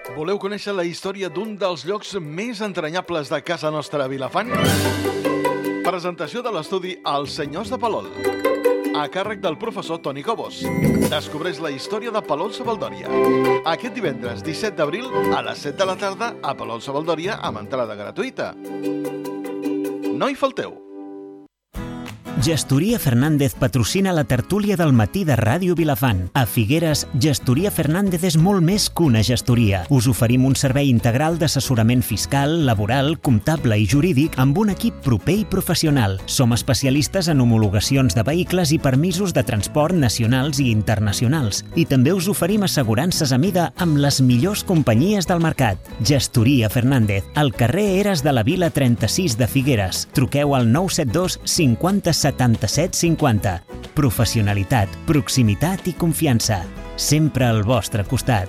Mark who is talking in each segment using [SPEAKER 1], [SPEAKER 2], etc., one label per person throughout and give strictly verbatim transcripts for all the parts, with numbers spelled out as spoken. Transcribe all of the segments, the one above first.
[SPEAKER 1] Voleu conèixer la història d'un dels llocs més entranyables de casa nostra a Vilafant? Presentació de l'estudi Els Senyors de Palol, a càrrec del professor Toni Cobos. Descobreix la història de Palol-Savaldòria. Aquest divendres disset d'abril a les set de la tarda a Palol-Savaldòria amb entrada gratuïta. No hi falteu!
[SPEAKER 2] Gestoria Fernández patrocina la tertúlia del matí de Ràdio Vilafant. A Figueres, Gestoria Fernández és molt més que una gestoria. Us oferim un servei integral d'assessorament fiscal, laboral, comptable i jurídic amb un equip proper i professional. Som especialistes en homologacions de vehicles i permisos de transport nacionals i internacionals. I també us oferim assegurances a mida amb les millors companyies del mercat. Gestoria Fernández, al carrer Eres de la Vila trenta-sis de Figueres. Truqueu al nou set dos cinquanta setanta-set cinquanta. Professionalitat, proximitat i confiança. Sempre al vostre costat.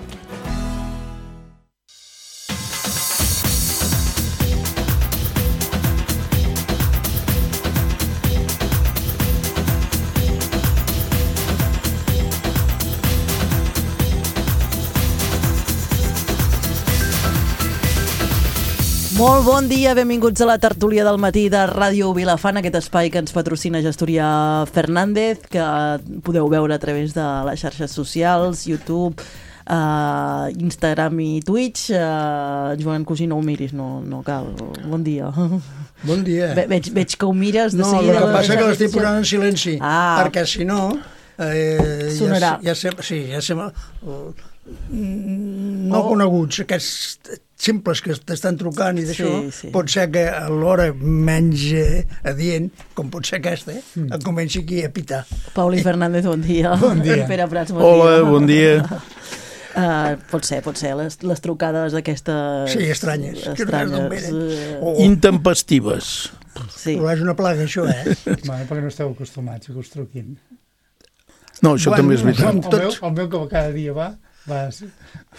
[SPEAKER 3] Molt bon dia, benvinguts a la tertúlia del matí de Ràdio Vilafant, aquest espai que ens patrocina Gestoria Fernández, que podeu veure a través de les xarxes socials, YouTube, uh, Instagram i Twitch. Uh, Joan Cosí, no ho miris, no, no cal. Bon dia.
[SPEAKER 4] Bon dia.
[SPEAKER 3] Ve, veig, veig que ho mires de
[SPEAKER 4] no,
[SPEAKER 3] seguida.
[SPEAKER 4] No, el que passa que l'estic posant en silenci,
[SPEAKER 3] ah.
[SPEAKER 4] perquè si no... Eh,
[SPEAKER 3] sonarà.
[SPEAKER 4] Ja, ja sem, sí, ja sembla... Uh, no oh. coneguts, aquests simples que t'estan trucant i d'això, sí, sí. Pot ser que a l'hora menys eh, adient, com pot ser aquesta, eh, mm. em comenci aquí a pitar.
[SPEAKER 3] Pauli Fernández, bon dia.
[SPEAKER 4] Bon dia.
[SPEAKER 3] Pere Prats, bon
[SPEAKER 5] Hola,
[SPEAKER 3] dia.
[SPEAKER 5] bon dia.
[SPEAKER 3] Uh, pot ser, pot ser, les, les trucades aquestes...
[SPEAKER 4] Sí, estranyes.
[SPEAKER 3] estranyes.
[SPEAKER 5] Oh. Intempestives.
[SPEAKER 3] Sí.
[SPEAKER 4] Però és una plaga, això, eh?
[SPEAKER 6] Bueno, perquè no esteu acostumats a que us truquin.
[SPEAKER 5] No, això bueno, també és veritat.
[SPEAKER 6] El, el, meu, el meu que cada dia va... Va, sí.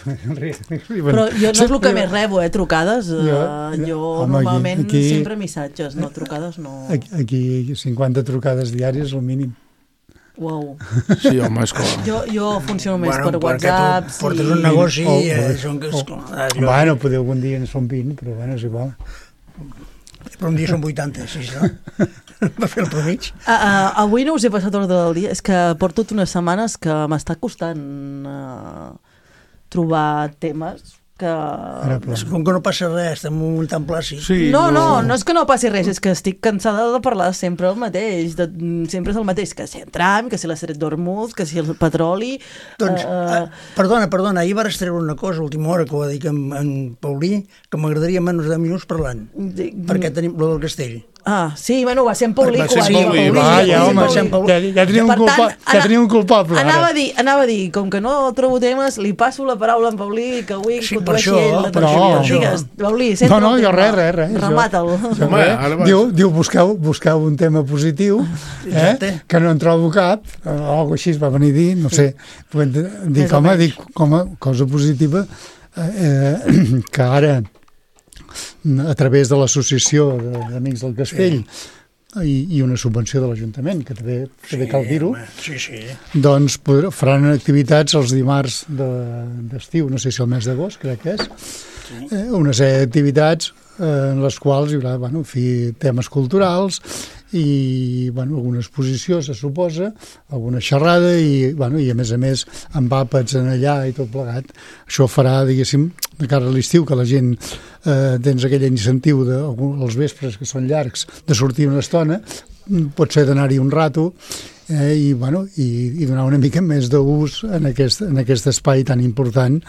[SPEAKER 3] Però jo no és el que més rebo, eh, trucades. Jo, jo home, normalment aquí, sempre missatges, no trucades, no...
[SPEAKER 6] Aquí, aquí cinquanta trucades diàries, el mínim.
[SPEAKER 3] Uau.
[SPEAKER 5] Sí, home, és clar.
[SPEAKER 3] Jo, jo funciono més
[SPEAKER 4] bueno,
[SPEAKER 3] per WhatsApp.
[SPEAKER 4] Tu portes un negoci
[SPEAKER 6] oh,
[SPEAKER 4] i...
[SPEAKER 6] Oh,
[SPEAKER 4] són,
[SPEAKER 6] oh, oh. Bueno, podeu un dia en són vint, però bueno, és igual.
[SPEAKER 4] Però un dia són vuitanta, sí, no? Va fer el promig.
[SPEAKER 3] Uh, uh, avui no us he passat l'ordre del dia, és que porto tot unes setmanes que m'està costant uh, trobar temes que...
[SPEAKER 4] Com que no passa res, estem en un moment tan plàcid.
[SPEAKER 3] Sí, no, no, no és que no passi res, és que estic cansada de parlar sempre el mateix, de, sempre és el mateix, que si el tram, que si l'Estret d'Hormuz, que si el petroli...
[SPEAKER 4] Doncs, uh, perdona, perdona, ahir vas treure una cosa a última hora que ho va dir en, en Paulí, que m'agradaria menys de minuts parlant, de, perquè tenim lo del castell.
[SPEAKER 3] Ah, sí, bueno, va ser en Paulí.
[SPEAKER 5] Va ser en Paulí,
[SPEAKER 6] va, ja, home, ja, ja tenia un, culpa, ja tenia un culpable.
[SPEAKER 3] Anava a, dir, anava a dir, com que no trobo temes, li passo la paraula a en Paulí, que avui
[SPEAKER 4] sí,
[SPEAKER 3] condueixi
[SPEAKER 4] això,
[SPEAKER 3] ell la
[SPEAKER 4] per
[SPEAKER 3] tertúlia.
[SPEAKER 4] això.
[SPEAKER 3] Digues, Paulí, sempre
[SPEAKER 6] no, no,
[SPEAKER 3] el
[SPEAKER 6] jo
[SPEAKER 3] tema.
[SPEAKER 6] res, res, res.
[SPEAKER 3] Remata'l.
[SPEAKER 6] Home, diu, diu busqueu, busqueu un tema positiu, eh, que no en trobo cap, o alguna així es va venir a dir, no sé. Dic, home, dic, com a cosa positiva, eh, que ara, a través de l'associació d'Amics del Castell, sí. I, i una subvenció de l'Ajuntament, que també, sí, també cal dir-ho,
[SPEAKER 4] sí, sí.
[SPEAKER 6] doncs podrà, faran activitats els dimarts de, d'estiu, no sé si el mes d'agost, crec que és, sí. eh, una sèrie d'activitats eh, en les quals hi haurà, bueno, en fi, temes culturals i, bueno, alguna exposició, se suposa, alguna xerrada i, bueno, i a més a més amb àpats en allà i tot plegat. Això farà, diguéssim, de cara a l'estiu, que la gent eh, tens aquell incentiu de, els vespres, que són llargs, de sortir una estona, pot ser d'anar-hi un rato eh, i, bueno, i, i donar una mica més d'ús en aquest, en aquest espai tan important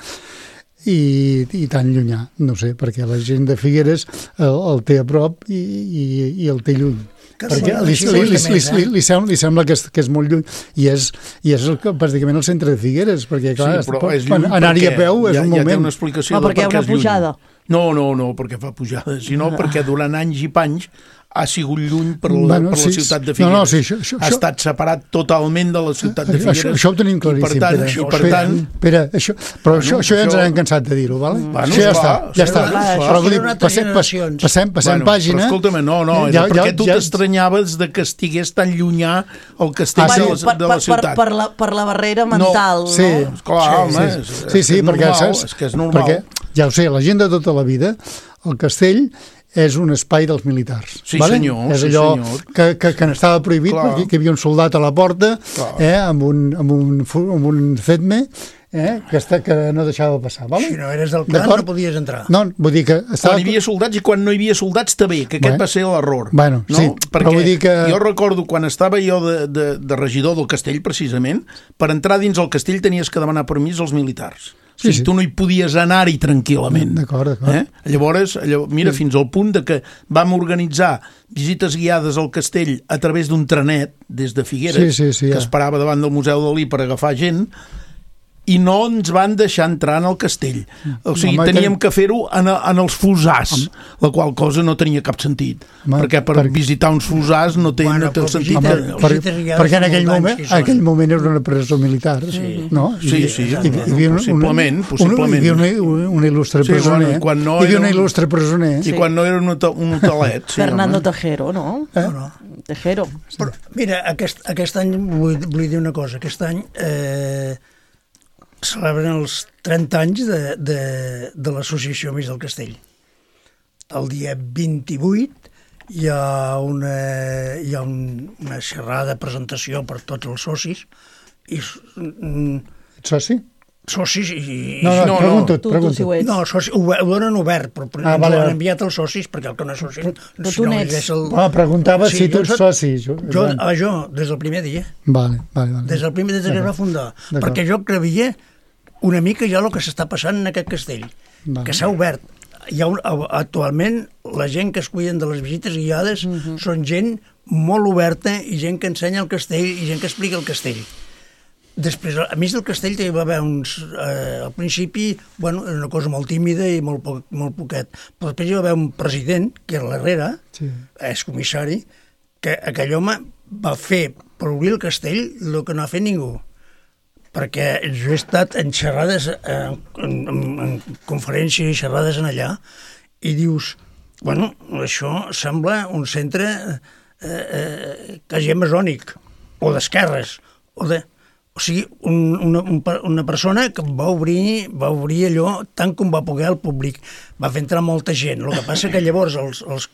[SPEAKER 6] i, i tan llunyà, no sé, perquè la gent de Figueres el, el té a prop i, i, i el té lluny. Perquè li, li, li, li, li, li, sembla, li sembla que és, que és molt lluny i és, i és el, pràcticament el centre de Figueres, perquè clar,
[SPEAKER 5] sí,
[SPEAKER 6] anar-hi a peu és
[SPEAKER 5] ja,
[SPEAKER 6] un
[SPEAKER 5] ja
[SPEAKER 6] moment.
[SPEAKER 5] Té una explicació
[SPEAKER 3] no, perquè hi ha una pujada.
[SPEAKER 5] No, no, no, perquè fa pujada, sinó ah. perquè durant anys i panys ha sigut lluny per la, bueno, per la sí, ciutat de Figueres. No, no, sí, això, això, ha estat separat totalment de la ciutat de Figueres.
[SPEAKER 6] Això, això ho tenim claríssim,
[SPEAKER 5] per tant,
[SPEAKER 6] Pere.
[SPEAKER 5] I per
[SPEAKER 6] Pere,
[SPEAKER 5] tant...
[SPEAKER 6] Pere, això, però bueno, això, això ja ens n'hem cansat de dir-ho, vale?
[SPEAKER 5] Bueno,
[SPEAKER 6] això ja
[SPEAKER 5] clar,
[SPEAKER 6] està, ja està.
[SPEAKER 4] Clar,
[SPEAKER 6] però vull dir, passem, passem, passem, passem
[SPEAKER 5] bueno,
[SPEAKER 6] pàgina...
[SPEAKER 5] Però escolta'm, no, no, ja, perquè ja, tu ja... t'estranyaves de que estigués tan llunyà el castell ah, sí. de, la, de la ciutat.
[SPEAKER 3] Per, per, la, per la barrera mental, no?
[SPEAKER 6] Sí,
[SPEAKER 3] no?
[SPEAKER 5] Clar,
[SPEAKER 6] sí,
[SPEAKER 5] home,
[SPEAKER 6] sí,
[SPEAKER 5] és,
[SPEAKER 6] sí, sí,
[SPEAKER 5] és
[SPEAKER 6] perquè,
[SPEAKER 5] normal,
[SPEAKER 6] saps?
[SPEAKER 5] És que és normal.
[SPEAKER 6] Perquè ja ho sé, la gent de tota la vida, el castell és un espai dels militars.
[SPEAKER 5] Sí,
[SPEAKER 6] vale?
[SPEAKER 5] senyor.
[SPEAKER 6] És
[SPEAKER 5] sí,
[SPEAKER 6] allò
[SPEAKER 5] senyor.
[SPEAKER 6] que, que, que n'estava prohibit,
[SPEAKER 5] Clar.
[SPEAKER 6] perquè hi havia un soldat a la porta eh, amb un, amb un, amb un cetme eh, que, està, que no deixava passar. Vale?
[SPEAKER 4] Si no eres del clan no podies entrar.
[SPEAKER 6] No, vull dir que... Estava...
[SPEAKER 5] Quan hi havia soldats i quan no hi havia soldats també, que aquest
[SPEAKER 6] bueno,
[SPEAKER 5] va ser l'error.
[SPEAKER 6] Bueno,
[SPEAKER 5] no?
[SPEAKER 6] sí,
[SPEAKER 5] perquè
[SPEAKER 6] vull dir que...
[SPEAKER 5] jo recordo quan estava jo de, de, de regidor del castell, precisament, per entrar dins el castell tenies que demanar permís als militars. O sigui, sí, sí. Tu no hi podies anar-hi tranquil·lament.
[SPEAKER 6] D'acord, d'acord.
[SPEAKER 5] Eh? Llavors, llavors, mira, sí. fins al punt de que vam organitzar visites guiades al castell a través d'un trenet des de Figueres,
[SPEAKER 6] sí, sí, sí,
[SPEAKER 5] que
[SPEAKER 6] ja.
[SPEAKER 5] esperava davant del Museu Dalí per agafar gent, i no ens van deixar entrar en el castell. O sigui, home, teníem que, que fer-ho en, en els fosars, home. La qual cosa no tenia cap sentit. Home, perquè per, per visitar uns fosars no té,
[SPEAKER 4] bueno,
[SPEAKER 5] no té el sentit.
[SPEAKER 6] Home,
[SPEAKER 5] que...
[SPEAKER 6] per, perquè en aquell moment, en aquell moment era una presó militar,
[SPEAKER 5] sí.
[SPEAKER 6] no?
[SPEAKER 5] Sí, sí,
[SPEAKER 6] hi, hi, hi havia un,
[SPEAKER 5] possiblement,
[SPEAKER 6] un,
[SPEAKER 5] possiblement.
[SPEAKER 6] Hi havia un, un il·lustre
[SPEAKER 5] sí,
[SPEAKER 6] presoner.
[SPEAKER 5] Bueno, quan no
[SPEAKER 6] hi havia un
[SPEAKER 5] un...
[SPEAKER 6] il·lustre presoner.
[SPEAKER 5] I sí. quan no era un, un hotelet. Sí,
[SPEAKER 3] Fernando
[SPEAKER 5] home.
[SPEAKER 3] Tejero, no?
[SPEAKER 6] Eh?
[SPEAKER 4] No, no.
[SPEAKER 3] Tejero.
[SPEAKER 4] Però, mira, aquest, aquest any vull, vull dir una cosa. Aquest any eh, celebren els trenta anys de, de, de l'Associació Amics del Castell. El dia vint-i-vuit hi ha una, hi ha un, una xerrada, presentació per tots els socis. I, mm,
[SPEAKER 6] Ets soci?
[SPEAKER 4] Socis i...
[SPEAKER 6] No, no, no, pregunto,
[SPEAKER 3] tu,
[SPEAKER 6] pregunto.
[SPEAKER 3] tu si ho ets.
[SPEAKER 4] No, soci, ho, ho donen obert, però
[SPEAKER 6] Ah,
[SPEAKER 4] ens
[SPEAKER 6] vale,
[SPEAKER 4] ho han
[SPEAKER 6] vale.
[SPEAKER 4] enviat els socis, perquè el que no és soci...
[SPEAKER 3] Però
[SPEAKER 4] si
[SPEAKER 3] tu
[SPEAKER 4] no
[SPEAKER 3] n'ets.
[SPEAKER 4] és el...
[SPEAKER 6] Ah, preguntava
[SPEAKER 4] Sí,
[SPEAKER 6] si tu
[SPEAKER 4] jo
[SPEAKER 6] ets
[SPEAKER 4] soc-
[SPEAKER 6] soci. Jo,
[SPEAKER 4] Jo, ah, jo, des del primer dia.
[SPEAKER 6] Vale, vale, vale.
[SPEAKER 4] Des del primer dia que es va fundar.
[SPEAKER 6] D'acord.
[SPEAKER 4] Perquè jo creia una mica ja el que s'està passant en aquest castell,
[SPEAKER 6] Vale.
[SPEAKER 4] que s'ha obert. Hi ha un, actualment, la gent que es cuiden de les visites guiades uh -huh. són gent molt oberta i gent que ensenya el castell i gent que explica el castell. Després, a més del castell, hi va haver uns... Eh, al principi, bueno, era una cosa molt tímida i molt, poc, molt poquet. Però després hi va haver un president, que era l'Herrera,
[SPEAKER 6] Sí.
[SPEAKER 4] és comissari, que aquell home va fer per obrir el castell el que no ha fet ningú. Perquè jo he estat en xerrades, en, en, en conferències i xerrades en allà, i dius, bueno, això sembla un centre eh, eh, quasi amazònic, o d'esquerres, o de... O sigui, un, una, una persona que va obrir, va obrir allò tant com va poder al públic. Va fer entrar molta gent. El que passa que llavors els, els,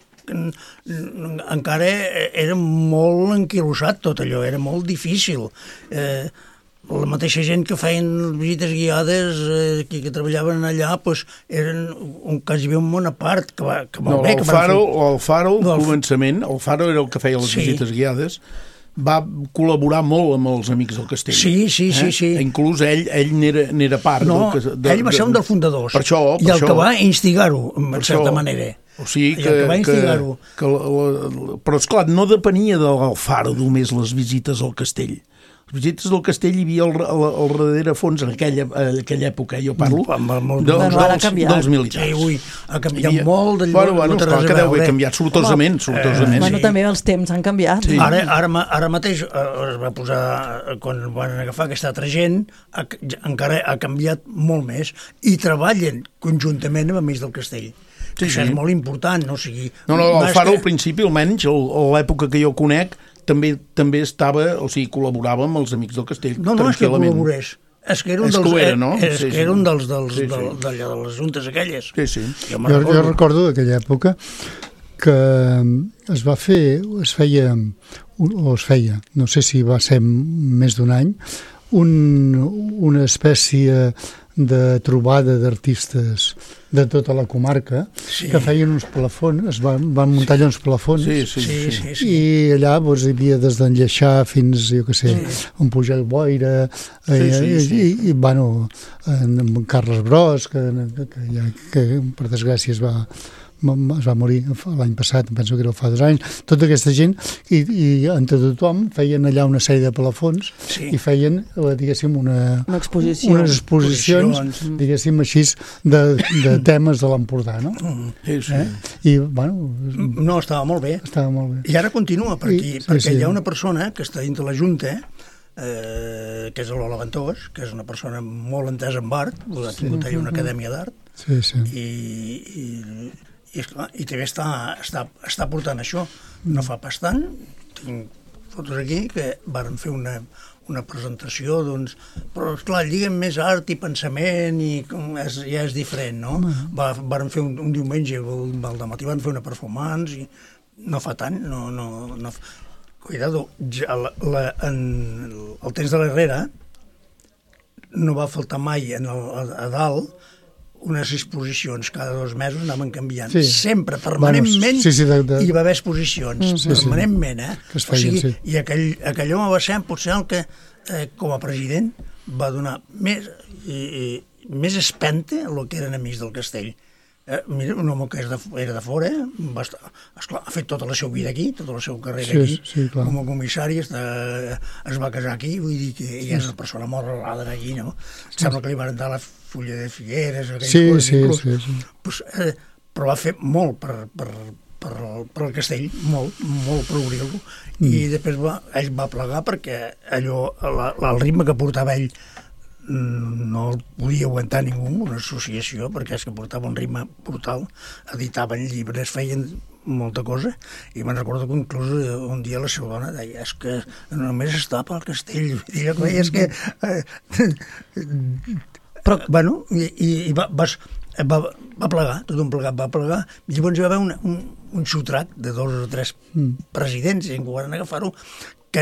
[SPEAKER 4] encara era molt enquilossat tot allò, era molt difícil. Eh, la mateixa gent que feien visites guiades, eh, que, que treballaven allà, pues, eren un, quasi un món a part. Que va, que
[SPEAKER 5] no,
[SPEAKER 4] bé,
[SPEAKER 5] el
[SPEAKER 4] que
[SPEAKER 5] Faro,
[SPEAKER 4] fer...
[SPEAKER 5] el Faro, al
[SPEAKER 4] no, el...
[SPEAKER 5] començament, el Faro era el que feia les
[SPEAKER 4] sí.
[SPEAKER 5] visites guiades, va col·laborar molt amb els Amics del Castell.
[SPEAKER 4] Sí, sí, sí.
[SPEAKER 5] Eh?
[SPEAKER 4] sí.
[SPEAKER 5] Inclús ell, ell n'era part.
[SPEAKER 4] No,
[SPEAKER 5] del, de,
[SPEAKER 4] ell va ser un dels fundadors.
[SPEAKER 5] Per això, per
[SPEAKER 4] I el
[SPEAKER 5] això,
[SPEAKER 4] que va instigar-ho, en certa
[SPEAKER 5] això,
[SPEAKER 4] manera.
[SPEAKER 5] O sigui que...
[SPEAKER 4] I el que va instigar-ho.
[SPEAKER 5] Que, que la, la, però, esclar, no depenia del Faro només les visites al castell. Les visites del castell hi havia al, al, al darrere fons en aquella, en aquella època, jo parlo,
[SPEAKER 4] molt,
[SPEAKER 5] dels,
[SPEAKER 3] bueno, ara ha
[SPEAKER 5] dels,
[SPEAKER 3] canviat.
[SPEAKER 5] dels militars.
[SPEAKER 4] Sí, ui, ha canviat
[SPEAKER 5] havia...
[SPEAKER 4] molt de
[SPEAKER 5] bueno, bueno,
[SPEAKER 4] no té
[SPEAKER 5] esclar,
[SPEAKER 4] res
[SPEAKER 5] que
[SPEAKER 4] a
[SPEAKER 5] deu haver
[SPEAKER 4] veure.
[SPEAKER 5] canviat sortosament, sortosament.
[SPEAKER 3] Bueno,
[SPEAKER 4] sí.
[SPEAKER 3] també els temps han canviat.
[SPEAKER 5] Sí.
[SPEAKER 4] Ara, ara, ara mateix eh, es va posar, quan van agafar aquesta altra gent, ha, encara ha canviat molt més i treballen conjuntament amb Amics del Castell. Sí, això sí. És molt important, no? O sigui,
[SPEAKER 5] no, no, el Faro
[SPEAKER 4] que...
[SPEAKER 5] al principi, almenys, a l'època que jo conec, també també estava, o sigui, col·laborava amb els Amics del Castell.
[SPEAKER 4] No, no és que col·laborés. És que era un
[SPEAKER 5] és
[SPEAKER 4] dels,
[SPEAKER 5] que era, no?
[SPEAKER 4] és
[SPEAKER 5] sí,
[SPEAKER 4] que
[SPEAKER 5] sí.
[SPEAKER 4] era un dels, dels,
[SPEAKER 5] sí, sí.
[SPEAKER 4] de, de, de les juntes aquelles.
[SPEAKER 5] Sí, sí.
[SPEAKER 6] Jo, jo, jo recordo d'aquella època que es va fer, es feia, o es feia, no sé si va ser més d'un any, un, una espècie de trobada d'artistes de tota la comarca, sí. que feien uns plafons, es van, van muntar allà uns plafons,
[SPEAKER 5] sí, sí,
[SPEAKER 4] sí,
[SPEAKER 5] sí.
[SPEAKER 4] sí, sí.
[SPEAKER 6] i allà doncs, hi havia des d'enllaixar fins, jo què sé, sí. un Pujol Boira,
[SPEAKER 5] sí,
[SPEAKER 6] eh,
[SPEAKER 5] sí, sí.
[SPEAKER 6] i, i, bueno, en, en Carles Bros, que, que, ja, que per desgràcia es va es va morir l'any passat, penso que era fa dos anys, tota aquesta gent, i, i entre tothom feien allà una sèrie de plafons sí. i feien, diguéssim, una,
[SPEAKER 3] una exposició.
[SPEAKER 6] unes exposicions, exposicions. diguéssim així, de, de temes de l'Empordà, no?
[SPEAKER 5] Sí, sí.
[SPEAKER 6] Eh? I, bueno...
[SPEAKER 4] No, estava molt bé.
[SPEAKER 6] Estava molt bé.
[SPEAKER 4] I ara continua per aquí,
[SPEAKER 6] I, sí,
[SPEAKER 4] perquè
[SPEAKER 6] sí.
[SPEAKER 4] hi ha una persona que està dins de la Junta, eh, que és l'Ola Ventós, que és una persona molt entesa en art, ha tingut allà una acadèmia d'art,
[SPEAKER 6] sí, sí.
[SPEAKER 4] i... i I, esclar, i també està, està, està portant això. No fa pas tant, tinc fotos aquí, que varen fer una, una presentació, doncs... Però, esclar, lliguen més art i pensament i és, ja és diferent, no? Va, van fer un, un diumenge, al dematí van fer una performance i no fa tant, no... no, no cuidado, ja, la, la, en el temps de l'Herrera no va faltar mai en el, a, a dalt unes exposicions, cada dos mesos anaven canviant. Sí. Sempre, permanentment, bueno, sí, sí, de, de... hi va haver exposicions, mm, sí, permanentment, eh? Que es feien, o sigui, sí. I aquell, aquell home va ser potser el que, eh, com a president, va donar més, i, i, més espente a lo que eren amics del castell. Eh, mira, un home que de, era de fora, va estar, esclar, ha fet tota la seva vida aquí, tota la seva carrera sí, aquí, sí, com a comissari, està, es va casar aquí, vull dir que sí. Ja és una persona molt arrelada aquí, no? Sí. Sembla que li van dar la fulla de Figueres,
[SPEAKER 6] sí, coses, sí, inclús, sí, sí.
[SPEAKER 4] Pues, eh, però va fer molt per, per, per, per el castell, molt, molt per obrir-lo, mm. I després va, ell va plegar perquè allò, la, el ritme que portava ell no el podia aguantar ningú, una associació, perquè és que portava un ritme brutal, editaven llibres, feien molta cosa, i me'n recordo que inclús un dia la seva dona deia, és que només està pel castell, i jo creia, és que... Eh, però, bueno, i, i va, va, va, va plegar, tot un plegat va plegar, i llavors hi va haver un, un, un xutrac de dos o tres presidents, i en ho van agafar-ho, que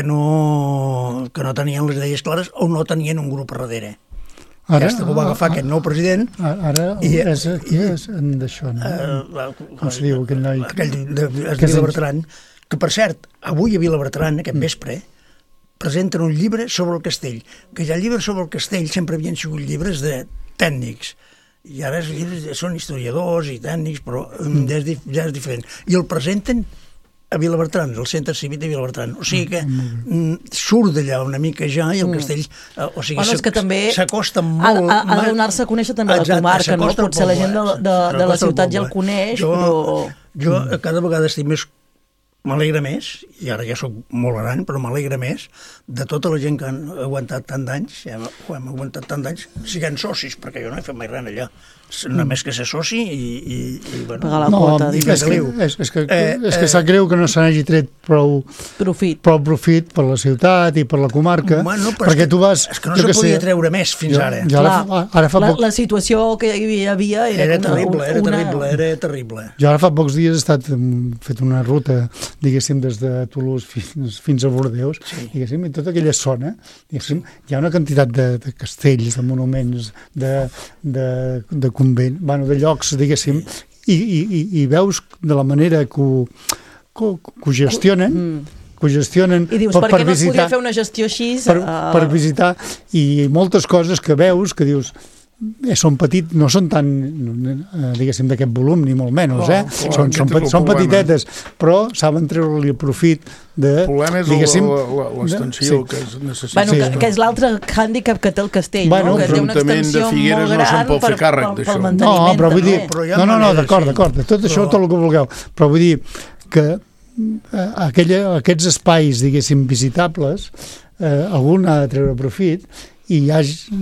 [SPEAKER 4] no, que no tenien les idees clares o no tenien un grup a darrere. Ara, Aquesta que ho va agafar ara, aquest nou president...
[SPEAKER 6] Ara, i, és, qui és d'això, no? Uh, Com se diu aquell noi?
[SPEAKER 4] Aquell de, de Vilabertran, que per cert, avui a Vilabertran, aquest vespre, presenten un llibre sobre el castell, que ja llibres sobre el castell sempre havien sigut llibres de tècnics, i ara els llibres són historiadors i tècnics, però mm. ja, és, ja és diferent. I el presenten a Vilabertran, al centre cívic de Vilabertran. O sigui que mm, surt d'allà una mica ja i el castell... Eh, o sigui,
[SPEAKER 3] bueno, és que també
[SPEAKER 4] s'acosta molt...
[SPEAKER 3] Ha, ha de donar-se a conèixer també la comarca, no? Potser la gent de, de, de la ciutat ja el coneix,
[SPEAKER 4] jo,
[SPEAKER 3] però...
[SPEAKER 4] Jo cada vegada estic més... M'alegra més, i ara ja soc molt gran, però m'alegra més de tota la gent que han aguantat tant d'anys, ja ho hem aguantat tant d'anys, siguent socis, perquè jo no he fet mai res allà. Només que ser soci i... i, i bueno,
[SPEAKER 3] pagar la no, quota.
[SPEAKER 6] I és, que, és, és que, eh, és que sap greu que no se n'hagi tret prou profit. prou profit per la ciutat i per la comarca,
[SPEAKER 4] bueno,
[SPEAKER 6] perquè tu vas...
[SPEAKER 4] És que no se que podia sé, treure més fins jo, ara.
[SPEAKER 6] Jo ara, fa, ara fa
[SPEAKER 3] la,
[SPEAKER 6] poc...
[SPEAKER 3] la situació que hi havia era,
[SPEAKER 4] era
[SPEAKER 3] una,
[SPEAKER 4] terrible, era
[SPEAKER 3] una...
[SPEAKER 4] terrible, era terrible.
[SPEAKER 6] Jo ara fa pocs dies he estat fet una ruta, diguéssim, des de Toulouse fins, fins a Bordeus, sí. Diguéssim, i tota aquella zona, diguéssim, hi ha una quantitat de, de castells, de monuments, de, de, de convent, bueno, de llocs, diguéssim, i, i, i veus de la manera que ho, que, que ho gestionen, mm. que ho gestionen
[SPEAKER 3] i dius, per, per què no es podria fer una gestió així?
[SPEAKER 6] Per, uh... per visitar, i moltes coses que veus, que dius, eh, són petits, no són tan, eh, diguéssim, d'aquest volum, ni molt menys, oh, eh? Clar, són, són, pe són petitetes, però saben treure-li el profit de...
[SPEAKER 5] El problema és l'extensió sí. que es necessita.
[SPEAKER 3] Bueno, que, que és l'altre hàndicap que té el castell,
[SPEAKER 6] bueno,
[SPEAKER 3] no? Que té una extensió molt gran
[SPEAKER 5] no se'n pot fer càrrec d'això.
[SPEAKER 6] No, però vull dir... No, no, no, d'acord, d'acord, tot però... això, tot el que vulgueu, però vull dir que eh, aquella, aquests espais, diguéssim, visitables, eh, algun ha de treure profit, i hi ha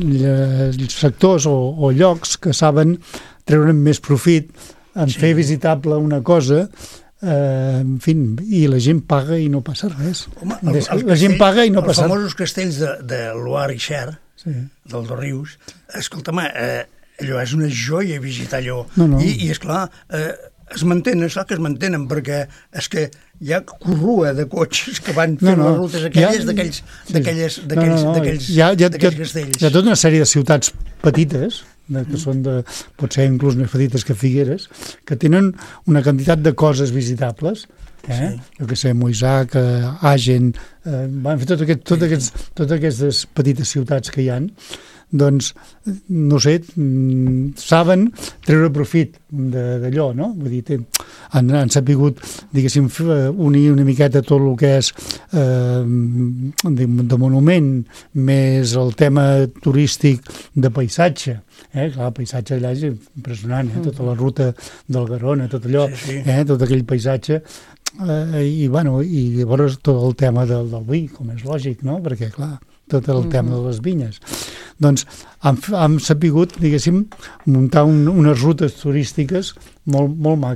[SPEAKER 6] sectors o, o llocs que saben treure'n més profit en sí. fer visitable una cosa, eh, en fi, i la gent paga i no passa res. Home, el, el la castell, gent paga i no passa res.
[SPEAKER 4] Els famosos castells de, de Loire i Cher, sí. del Dosrius, escolta'm, eh, allò és una joia visitar allò. No, no. I, i esclar, eh, es mantenen, és clar que es mantenen, perquè és que hi ha corrua de cotxes que van fent no, no. les rutes aquelles d'aquells sí. d'aquelles d'aquells no, no, no. d'aquells hi ha, hi ha, castells.
[SPEAKER 6] Hi ha tota una sèrie de ciutats petites, de, que mm. són de, potser inclús més petites que Figueres, que tenen una quantitat de coses visitables, eh? Sí. Jo que sé, Moissac, eh, Agen, eh, van fer tot aquest, tot aquests, totes aquestes petites ciutats que hi ha, doncs, no sé, saben treure profit d'allò, no? Vull dir, han, han sapigut, diguéssim, unir una miqueta tot el que és eh, de, de monument, més el tema turístic de paisatge. Eh? Clar, el paisatge allà és impressionant, eh? Tota la ruta del Garona, tot allò, sí, sí. Eh? Tot aquell paisatge. Eh, i, bueno, i llavors tot el tema del, del vi, com és lògic, no? Perquè, clar, tot el mm-hmm. tema de les vinyes. Doncs hem, hem sapigut, diguéssim, muntar un, unes rutes turístiques molt, molt maques.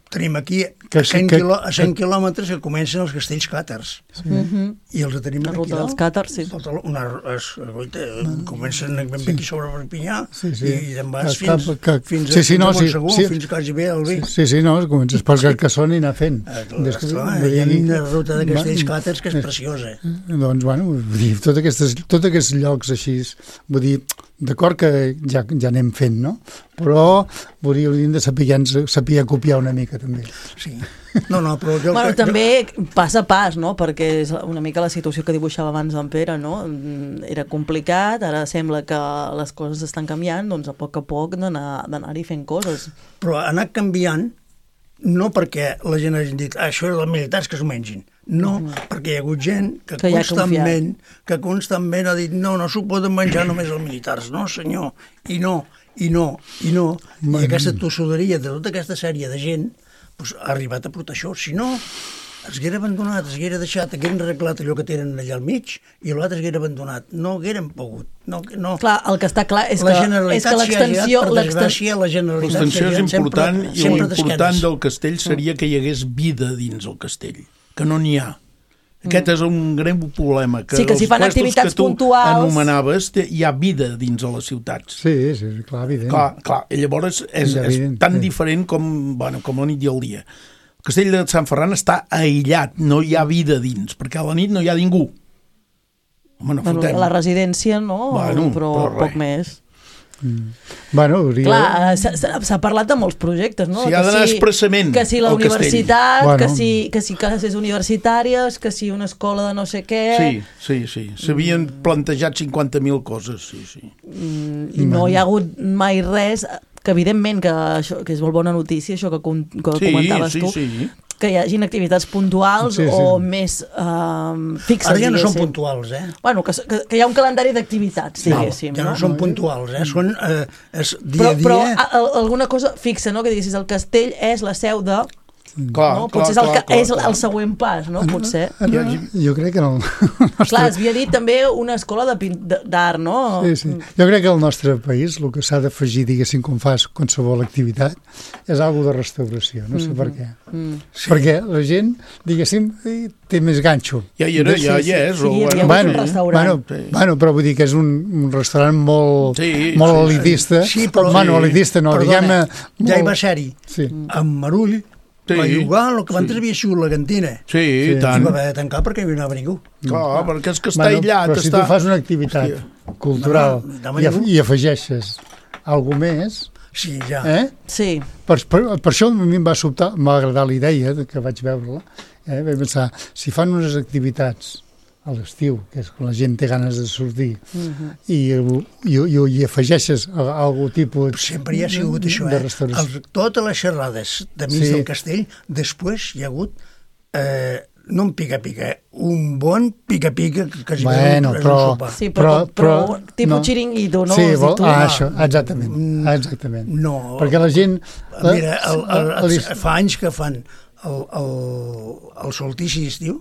[SPEAKER 4] Tenim aquí a cent, que, quilò, a cent que, quilòmetres que comencen els castells càtars. Sí. Mm-hmm. I els tenim
[SPEAKER 3] la
[SPEAKER 4] aquí
[SPEAKER 3] ruta dels càtars, sí.
[SPEAKER 4] Tota una, es, goita, comencen ben bé aquí sobre Perpinyà sí, sí. i te'n vas
[SPEAKER 6] que,
[SPEAKER 4] fins,
[SPEAKER 6] que,
[SPEAKER 4] fins,
[SPEAKER 6] sí, sí,
[SPEAKER 4] a,
[SPEAKER 6] no,
[SPEAKER 4] fins a Montsegur,
[SPEAKER 6] sí,
[SPEAKER 4] fins que hagi bé el vi.
[SPEAKER 6] Sí, sí, no, comences per Carcassona i anar fent.
[SPEAKER 4] Ah, clar, esclar, hi ha una ruta de castells càtars que és preciosa.
[SPEAKER 6] Doncs, bueno, vull dir, tots aquests, tots aquests llocs així, vull dir, d'acord que ja, ja anem fent, no? Però vull dir, hauríem de saber, saber copiar una mica, també.
[SPEAKER 4] Sí. No, no, però jo...
[SPEAKER 3] Bueno,
[SPEAKER 4] jo...
[SPEAKER 3] també pas a pas, no? Perquè és una mica la situació que dibuixava abans en Pere, no? Era complicat, ara sembla que les coses estan canviant, doncs a poc a poc d'anar-hi fent coses.
[SPEAKER 4] Però ha anat canviant no perquè la gent hagi dit ah, això és dels militars que s'ho mengin. No, mm. perquè hi ha hagut gent que, que constantment que constantment ha dit no, no s'ho poden menjar només els militars. No, senyor, i no, i no, i no. Man. I aquesta tossuderia de tota aquesta sèrie de gent pues, ha arribat a portar això. Si no, es haguera abandonat, es haguera deixat, hagueren arreglat allò que tenen allà al mig i l'altre es haguera abandonat. No hagueren pogut. No, no.
[SPEAKER 3] Clar, el que està clar és
[SPEAKER 4] la
[SPEAKER 3] que, és que l'extensió...
[SPEAKER 4] Per desgràcia, la Generalitat...
[SPEAKER 5] L'extensió és important sempre, i l'important del castell seria que hi hagués vida dins el castell, que no n'hi ha. Aquest és un greu problema, que,
[SPEAKER 3] sí, que si fan activitats
[SPEAKER 5] que tu
[SPEAKER 3] puntuals...
[SPEAKER 5] anomenaves, hi ha vida dins a les ciutats.
[SPEAKER 6] Sí, sí, clar, evident.
[SPEAKER 5] Clar, clar. I llavors és, és tan diferent com, bueno, com la nit i el dia. El castell de Sant Ferran està aïllat, no hi ha vida dins, perquè a la nit no hi ha ningú. Home, no
[SPEAKER 3] bueno,
[SPEAKER 5] fotem.
[SPEAKER 3] La residència no,
[SPEAKER 5] bueno,
[SPEAKER 3] però, però poc més.
[SPEAKER 6] Mm. Bueno, hauria...
[SPEAKER 3] Clar, s'ha parlat de molts projectes, no?
[SPEAKER 5] Si ha d'anar expressament
[SPEAKER 3] que si la universitat,
[SPEAKER 6] bueno.
[SPEAKER 3] que, si, que si classes universitàries, que si una escola de no sé què...
[SPEAKER 5] Sí, sí, sí. S'havien plantejat cinquanta mil coses, sí, sí.
[SPEAKER 3] Mm, I no hi ha hagut mai res... que evidentment que, això, que és molt bona notícia, això que, com, que
[SPEAKER 5] sí,
[SPEAKER 3] comentaves
[SPEAKER 5] sí,
[SPEAKER 3] tu,
[SPEAKER 5] sí.
[SPEAKER 3] que hi hagin activitats puntuals sí, sí. o més uh, fixes.
[SPEAKER 4] Ara ja no són puntuals, eh?
[SPEAKER 3] Bueno, que, que, que hi ha un calendari d'activitats, diguéssim.
[SPEAKER 4] No, ja no, no són puntuals, eh? Són eh, és dia
[SPEAKER 3] però,
[SPEAKER 4] a dia...
[SPEAKER 3] Però a, alguna cosa fixa, no? Que diguessis, el castell és la seu de...
[SPEAKER 5] Clar,
[SPEAKER 3] no?
[SPEAKER 5] clar,
[SPEAKER 3] Potser és el,
[SPEAKER 5] clar, clar,
[SPEAKER 3] és el, el següent pas, no? Potser.
[SPEAKER 6] No, no, jo crec que no.
[SPEAKER 3] Clar, es havia dit també una escola d'art, no?
[SPEAKER 6] Sí, sí. Jo crec que al nostre país el que s'ha d'afegir, diguéssim, com fas qualsevol activitat, és algo de restauració, no sé mm -hmm. per què. Mm. Sí. Perquè la gent, diguéssim, té més ganxo.
[SPEAKER 5] Ja hi era, ja hi és.
[SPEAKER 3] Sí, sí, hi havia bueno, un restaurant.
[SPEAKER 6] Bueno, sí. bueno, però vull dir que és un, un restaurant molt,
[SPEAKER 5] sí,
[SPEAKER 6] molt
[SPEAKER 5] sí,
[SPEAKER 6] elitista.
[SPEAKER 4] Sí, però...
[SPEAKER 6] Bueno, elitista no, diguem-ne...
[SPEAKER 4] Molt... Ja hi va ser-hi. Sí. Amb Marull, sí. Va llogar el que abans sí. havia sigut la cantina.
[SPEAKER 5] Sí, sí. tant.
[SPEAKER 4] I va haver de tancar perquè hi anava ningú.
[SPEAKER 5] Clar, ah. perquè és que està
[SPEAKER 6] bueno,
[SPEAKER 5] aïllat.
[SPEAKER 6] Però si
[SPEAKER 5] està...
[SPEAKER 6] tu fas una activitat Hòstia. cultural no, no, i, af i afegeixes alguna més...
[SPEAKER 4] Sí, ja.
[SPEAKER 6] Eh?
[SPEAKER 3] Sí.
[SPEAKER 6] Per, per, per això a mi em va sobtar, m'ha agradat la idea que vaig veure-la. Eh? Vaig pensar, si fan unes activitats a l'estiu, que és quan la gent té ganes de sortir, uh-huh. i, i, i, i afegeixes algun tipus de,
[SPEAKER 4] sempre hi ha sigut de, això, eh? Els, totes les xerrades de mig sí. del castell, després hi ha hagut eh, no un pica-pica, un bon pica-pica que es
[SPEAKER 6] bueno,
[SPEAKER 4] veu
[SPEAKER 6] però,
[SPEAKER 4] un sopar.
[SPEAKER 3] Sí, però, però, però, però tipus no. xiringuito, no?
[SPEAKER 6] Sí, vol, ah, això, exactament, exactament.
[SPEAKER 4] No.
[SPEAKER 6] Perquè la gent...
[SPEAKER 4] Mira, el, el, el, el, fa anys que fan el, el, el solstici d'estiu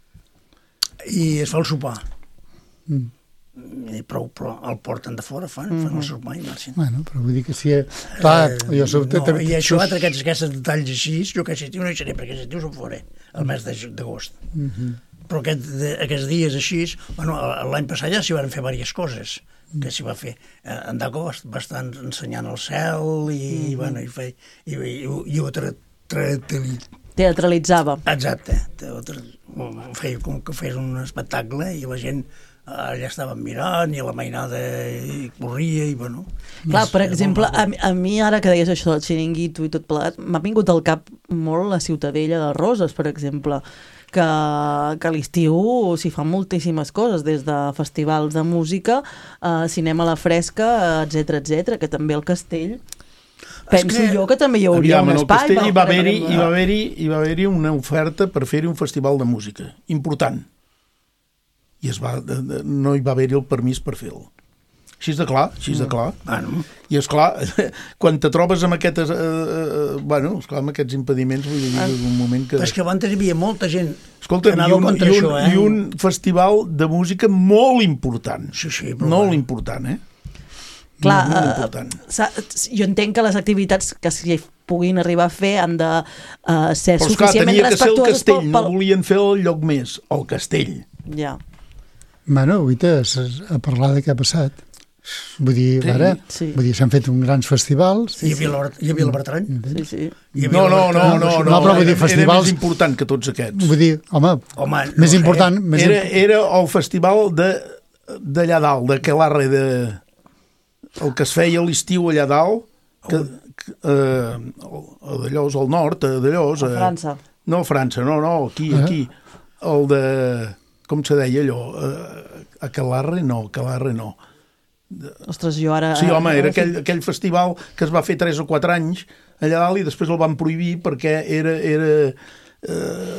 [SPEAKER 4] i es fa el sopar. Mm. I prou, però el porten de fora, fan, mm -hmm. fan el sopar i marxen.
[SPEAKER 6] Bueno, però vull dir que si... Clar, eh, jo soc...
[SPEAKER 4] No, i això, altre, aquests, aquests detalls així, jo que estiu no hi seré, perquè estiu som fora, el mes d'agost. Mm -hmm. Però aquest, de, aquests dies així, bueno, l'any passat ja s'hi van fer diverses coses, que s'hi va fer. En Daco va estar ensenyant el cel i, mm -hmm. bueno, i, fe, i, i, i ho tra, tra, tra,
[SPEAKER 3] teatralitzava.
[SPEAKER 4] Exacte. Feia com que fes un espectacle i la gent allà estaven mirant i la mainada i corria i bueno...
[SPEAKER 3] Clar, per exemple, a, a mi ara que deies això del xiringuito i tot plegat, m'ha vingut al cap molt la Ciutadella de Roses, per exemple, que, que a l'estiu s'hi fan moltíssimes coses, des de festivals de música, eh, cinema a la fresca, etcètera, etcètera, que també el castell... Penso que, jo que també hi hauria
[SPEAKER 5] aviam,
[SPEAKER 3] un espai.
[SPEAKER 5] En el castell hi va haver-hi hi va haver-hi hi va haver-hi una oferta per fer-hi un festival de música important. I es va, no hi va haver-hi el permís per fer-lo. Així és de clar, així és de clar.
[SPEAKER 4] Bueno.
[SPEAKER 5] I és clar, quan te trobes amb aquestes, eh, eh, bueno, esclar, amb aquests impediments, vull dir, ah. un moment que...
[SPEAKER 4] Però és que abans hi havia molta gent
[SPEAKER 5] Escolta,
[SPEAKER 4] que anava
[SPEAKER 5] un,
[SPEAKER 4] contra
[SPEAKER 5] i un,
[SPEAKER 4] això, eh?
[SPEAKER 5] I un festival de música molt important.
[SPEAKER 4] Sí, sí, però
[SPEAKER 5] molt
[SPEAKER 4] bueno.
[SPEAKER 5] important, eh?
[SPEAKER 3] Clar, uh, jo entenc que les activitats que s'hi puguin arribar a fer han de uh, ser
[SPEAKER 5] però, esclar,
[SPEAKER 3] suficientment
[SPEAKER 5] respectuosos. Però tenia que ser el castell, pel...
[SPEAKER 3] pel...
[SPEAKER 5] no volien fer el lloc més, el castell.
[SPEAKER 3] Ja.
[SPEAKER 6] Bueno, avui a parlar de què ha passat. Vull dir, sí, ara, sí. vull dir, s'han fet uns grans festivals.
[SPEAKER 4] Sí, sí. Hi havia el Bertran.
[SPEAKER 3] Sí, sí.
[SPEAKER 5] No, no, no, no, no,
[SPEAKER 6] no, però vull dir, festivals...
[SPEAKER 5] Era més important que tots aquests.
[SPEAKER 6] Vull dir, home, home més no important... Més
[SPEAKER 5] era, era el festival de d'allà dalt, d'Aquelarre, de... el que es feia a l'estiu allà dalt, que, que, eh, a Dallós, al nord, a Dallós...
[SPEAKER 3] A França.
[SPEAKER 5] No, a França, no, no, aquí, aquí. El de... com se deia allò? Eh, Aquelarre, no, Aquelarre no.
[SPEAKER 3] Ostres, jo ara...
[SPEAKER 5] Sí, home, era aquell, aquell festival que es va fer tres o quatre anys allà dalt i després el van prohibir perquè era... era eh,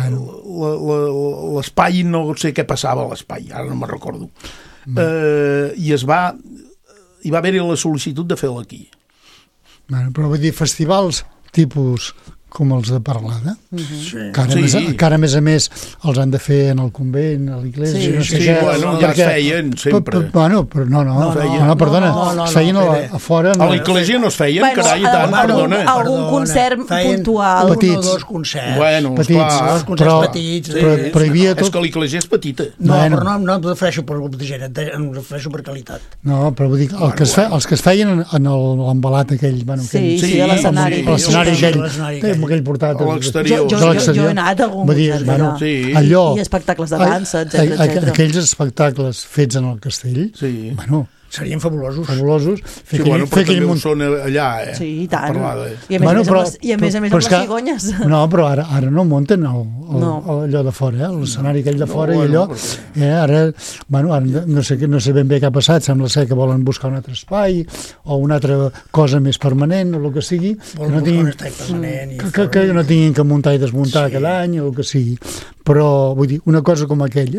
[SPEAKER 5] bueno. l'espai, no sé què passava a l'espai, ara no me'n recordo. Mm. Eh, I es va... hi va haver-hi la sol·licitud de fer-lo aquí.
[SPEAKER 6] Bueno, però vull dir, festivals tipus com els de Parlada, uh-huh. sí. que, ara sí. més, que ara, a més a més, els han de fer en el convent, a l'església...
[SPEAKER 5] Sí,
[SPEAKER 6] no
[SPEAKER 5] sé sí, què, bueno, ja es feien, sempre.
[SPEAKER 6] P bueno, però no, no, no, no, no perdona, no, no, no, es feien no, a, a fora...
[SPEAKER 5] No. A l'església no es feien, bueno, carai, i tant,
[SPEAKER 3] bueno,
[SPEAKER 5] perdona.
[SPEAKER 3] Algun perdona. concert feien puntual.
[SPEAKER 6] Petits.
[SPEAKER 4] Un o dos concerts.
[SPEAKER 5] Bueno,
[SPEAKER 6] petits,
[SPEAKER 5] esclar.
[SPEAKER 4] Dos concerts
[SPEAKER 6] però,
[SPEAKER 4] petits.
[SPEAKER 6] Sí. Però, però hi havia tot...
[SPEAKER 5] És que l'església és petita.
[SPEAKER 4] No,
[SPEAKER 6] bueno.
[SPEAKER 4] però no, no em refereixo per grup de gent, em refereixo per qualitat.
[SPEAKER 6] No, però vull dir, el que es fe, els que es feien en l'embalat aquell... Bueno,
[SPEAKER 3] sí,
[SPEAKER 6] aquell,
[SPEAKER 3] sí, a l'escenari.
[SPEAKER 6] A l'escenari aquell, aquell portat...
[SPEAKER 5] l'exterior.
[SPEAKER 3] Jo, jo, jo, jo he anat a algun
[SPEAKER 6] dir,
[SPEAKER 3] concert
[SPEAKER 6] bueno,
[SPEAKER 5] sí.
[SPEAKER 6] allò,
[SPEAKER 3] i espectacles de dansa, etcètera, etcètera.
[SPEAKER 6] Aquells espectacles fets en el castell,
[SPEAKER 5] sí.
[SPEAKER 6] bueno,
[SPEAKER 4] serien fabulosos.
[SPEAKER 6] Fabulosos.
[SPEAKER 5] Sí, aquell, bueno, però també ho són allà, eh?
[SPEAKER 3] Sí, i tant.
[SPEAKER 5] Parlada, eh?
[SPEAKER 3] I a més
[SPEAKER 6] bueno,
[SPEAKER 3] a més
[SPEAKER 6] però,
[SPEAKER 3] amb les, i a més, a més
[SPEAKER 6] però,
[SPEAKER 3] amb les cigonyes.
[SPEAKER 6] No, però ara, ara no munten el, el,
[SPEAKER 3] no.
[SPEAKER 6] allò de fora, eh? l'escenari aquell de fora
[SPEAKER 5] no,
[SPEAKER 6] i allò.
[SPEAKER 5] Bueno,
[SPEAKER 6] eh, ara, bueno, ara no, sé, no sé ben bé què ha passat, sembla ser que volen buscar un altre espai o una altra cosa més permanent o el que sigui.
[SPEAKER 4] Volen
[SPEAKER 6] que no tinguin,
[SPEAKER 4] un espai permanent.
[SPEAKER 6] Que, que, que no tinguin que muntar i desmuntar sí. cada any o el que sigui. Però, vull dir, una cosa com aquella,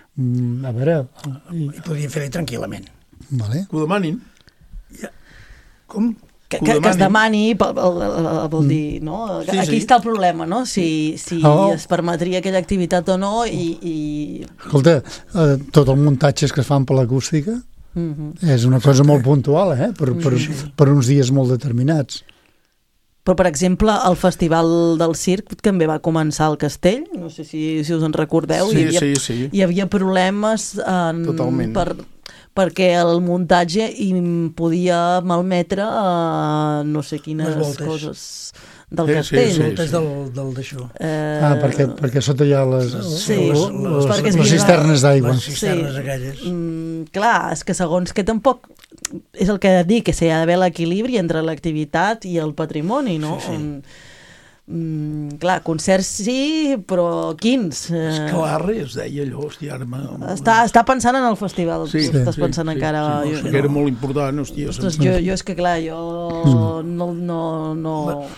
[SPEAKER 6] a veure...
[SPEAKER 4] I, I podien fer-hi tranquil·lament.
[SPEAKER 6] Vale.
[SPEAKER 5] Que ho demanin.
[SPEAKER 4] Ja. Com?
[SPEAKER 3] Que, que, que es demani, vol, vol dir, no? Sí, Aquí sí. està el problema, no? Si, si oh. es permetria aquella activitat o no i... i...
[SPEAKER 6] Escolta, eh, tot el muntatge que es fan per l'acústica mm-hmm. és una cosa molt puntual, eh? Per, per, sí. per uns dies molt determinats.
[SPEAKER 3] Però, per exemple, el Festival del Circ també va començar al Castell, no sé si, si us en recordeu,
[SPEAKER 5] sí,
[SPEAKER 3] hi, havia,
[SPEAKER 5] sí, sí.
[SPEAKER 3] hi havia problemes en,
[SPEAKER 5] Totalment.
[SPEAKER 3] per... perquè el muntatge im podia malmetre uh, no sé quines coses del
[SPEAKER 5] sí,
[SPEAKER 3] castell.
[SPEAKER 5] Sí, sí,
[SPEAKER 4] voltes
[SPEAKER 5] sí.
[SPEAKER 4] del, del d'això.
[SPEAKER 3] Eh...
[SPEAKER 6] Ah, perquè, perquè sota hi ha les,
[SPEAKER 3] sí,
[SPEAKER 6] les, les, les, les cisternes d'aigua.
[SPEAKER 4] Les cisternes
[SPEAKER 3] sí.
[SPEAKER 4] aquelles.
[SPEAKER 3] Mm, clar, és que segons que tampoc... És el que dic, que s'hi ha d'haver l'equilibri entre l'activitat i el patrimoni, no? Sí, sí. Mm, clar, concerts sí, però quins?
[SPEAKER 5] Escalarre es deia allò, hòstia, ara
[SPEAKER 3] està, està pensant en el festival,
[SPEAKER 5] sí,
[SPEAKER 3] tu estàs
[SPEAKER 5] sí,
[SPEAKER 3] pensant
[SPEAKER 5] sí,
[SPEAKER 3] encara...
[SPEAKER 5] Sí, no, jo, que era molt important, hòstia.
[SPEAKER 3] Ostres, jo, jo és que clar, jo mm. no... no, no...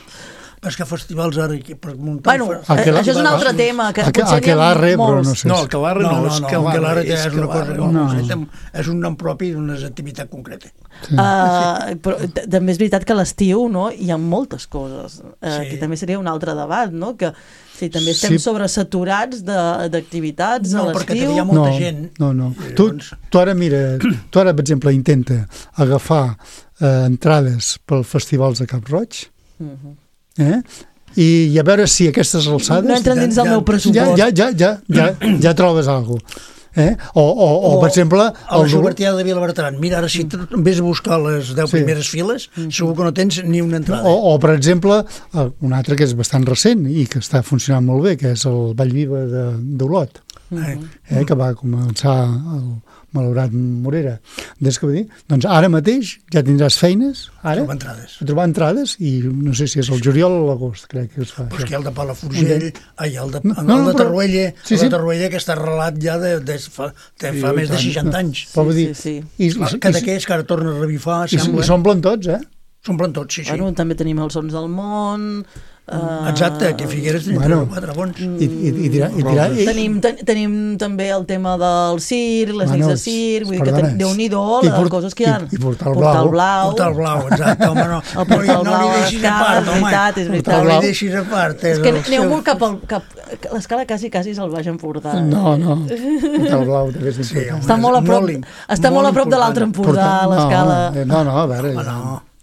[SPEAKER 4] És que festivals ara per muntar...
[SPEAKER 3] Bueno, Aquelarre, això és un altre tema, que
[SPEAKER 6] Aquelarre,
[SPEAKER 3] potser
[SPEAKER 6] Aquelarre, però no sé.
[SPEAKER 5] No, Aquelarre no,
[SPEAKER 4] no, no,
[SPEAKER 5] és
[SPEAKER 4] no,
[SPEAKER 5] Aquelarre,
[SPEAKER 4] és, és una cosa, no,
[SPEAKER 6] no.
[SPEAKER 4] no. És un nom propi d'una activitat concreta.
[SPEAKER 6] Sí.
[SPEAKER 3] Uh, però també és veritat que a l'estiu, no, hi ha moltes coses, uh,
[SPEAKER 4] sí.
[SPEAKER 3] que també seria un altre debat, no? Que sí, també estem sí. sobresaturats d'activitats
[SPEAKER 4] no,
[SPEAKER 3] a l'estiu.
[SPEAKER 4] No, perquè hi ha molta
[SPEAKER 6] no,
[SPEAKER 4] gent.
[SPEAKER 6] No, no. Tu, tu ara mira, tu ara, per exemple, intenta agafar eh, entrades pels festivals de Cap Roig, uh-huh. eh? I, i a veure si aquestes alçades...
[SPEAKER 3] No entren dins del
[SPEAKER 6] ja,
[SPEAKER 3] meu pressupost.
[SPEAKER 6] Ja, ja, ja, ja, ja, ja trobes alguna cosa. Eh? O, o, o, o, per exemple...
[SPEAKER 4] A la Jobertiada de Vilabertran. Mira, ara si vés a buscar les deu sí. primeres files, segur que no tens ni una entrada.
[SPEAKER 6] O, o per exemple, un altre que és bastant recent i que està funcionant molt bé, que és el Vallviva d'Olot, mm-hmm. eh? que va començar el malaurat Morera. Des que vull dir, doncs ara mateix ja tindràs feines, ara,
[SPEAKER 4] trobar entrades.
[SPEAKER 6] a trobar entrades, i no sé si és el juliol o l'agost, crec que es fa.
[SPEAKER 4] Però és que hi ha el de Palafrugell, ai, el de, no, no, el de Tarruella, sí, sí. el de Tarruella que està arrelat ja de, de, fa, de fa sí, més de seixanta anys.
[SPEAKER 6] Sí,
[SPEAKER 3] sí, sí.
[SPEAKER 6] I,
[SPEAKER 4] i, que d'aquells que ara torna a revifar,
[SPEAKER 6] i,
[SPEAKER 4] sembla...
[SPEAKER 6] I s'omplen tots, eh?
[SPEAKER 4] S'omplen tots, sí, sí.
[SPEAKER 3] Bueno, també tenim els Sons del Món...
[SPEAKER 4] Uh, Exacte, que Figueres tenim bueno, quatre bons.
[SPEAKER 6] I, i, i tirar, i tirar, i...
[SPEAKER 3] Tenim, ten, tenim també el tema del circ, les bueno, nits de circ, vull dir que ten, Déu-n'hi-do, les coses que hi ha.
[SPEAKER 6] I, i portar el blau.
[SPEAKER 3] Portar el blau.
[SPEAKER 4] Portar el blau, exacte, home, no.
[SPEAKER 3] El portar el blau a l'escala, és veritat, és veritat.
[SPEAKER 4] No li deixis a part.
[SPEAKER 3] És que aneu molt cap al... Cap, l'escala quasi, quasi és el Baix Empordà.
[SPEAKER 6] No, no, portar el blau també és important.
[SPEAKER 3] Està molt a prop, està molt a prop de l'Altre Empordà, l'escala.
[SPEAKER 6] No, no, a veure...
[SPEAKER 4] No,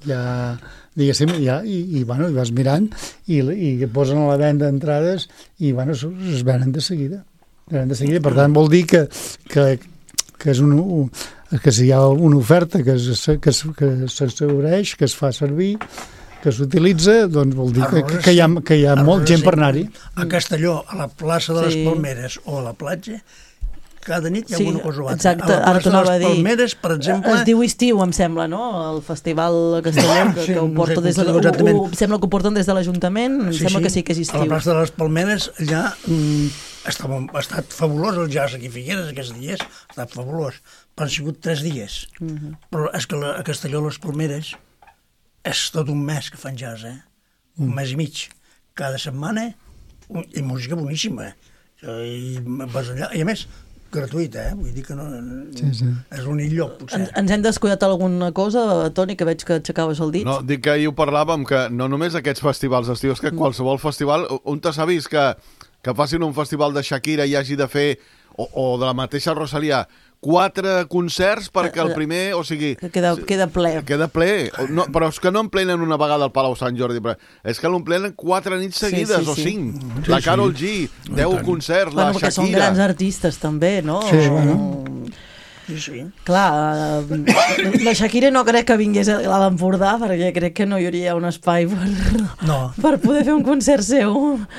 [SPEAKER 6] ja diguéssim, ja, i, i, bueno, i vas mirant i, i posen a la venda entrades i bueno, es venen de seguida. Es venen de seguida. Per tant, vol dir que, que, que, és un, un, que si hi ha una oferta que s'assegueix, que es fa servir, que s'utilitza, doncs vol dir que, que hi ha, que hi ha molt gent per anar-hi.
[SPEAKER 4] A Castelló, a la plaça de les sí. Palmeres o a la platja, cada nit hi ha sí, alguna cosa o altra.
[SPEAKER 3] Exacte,
[SPEAKER 4] a la plaça de les Palmeres, per exemple...
[SPEAKER 3] Es diu Estiu, em sembla, no? El festival a Castelló, que, sí, que ho porta no sé, des de, ho, ho, sembla que ho porten des de l'Ajuntament, em sí, sembla sí. que sí que és estiu.
[SPEAKER 4] A la plaça de les Palmeres, allà, mm, estava, ha estat fabulós el jazz aquí a Figueres aquests dies, ha estat fabulós. Han sigut tres dies. Uh -huh. Però és que la, a Castelló les Palmeres és tot un mes que fan jazz, eh? Un uh. mes i mig. Cada setmana, un, i música boníssima. I vas allà, i a més, gratuïta, eh? Vull dir que no... Sí, sí. És l'únic lloc, potser.
[SPEAKER 3] Ens, ens hem descuidat alguna cosa, Toni, que veig que aixecaves el dit?
[SPEAKER 1] No, dic que ahir ho parlàvem, que no només aquests festivals estius, que qualsevol festival, on t'has vist que, que facin un festival de Shakira i hagi de fer, o, o de la mateixa Rosalía, quatre concerts perquè el primer, o sigui...
[SPEAKER 3] Queda, queda ple.
[SPEAKER 1] Queda ple, no, però és que no emplenen una vegada al Palau Sant Jordi, però és que l'emplenen quatre nits seguides, sí, sí, sí. o cinc. Sí, la Karol G, sí. deu concerts,
[SPEAKER 3] bueno,
[SPEAKER 1] la Shakira...
[SPEAKER 3] Perquè són grans artistes també, no?
[SPEAKER 6] Sí, bueno...
[SPEAKER 4] Sí, sí.
[SPEAKER 3] Clar, la Shakira no crec que vingués a l'Empordà perquè crec que no hi hauria un espai per, no. per poder fer un concert seu.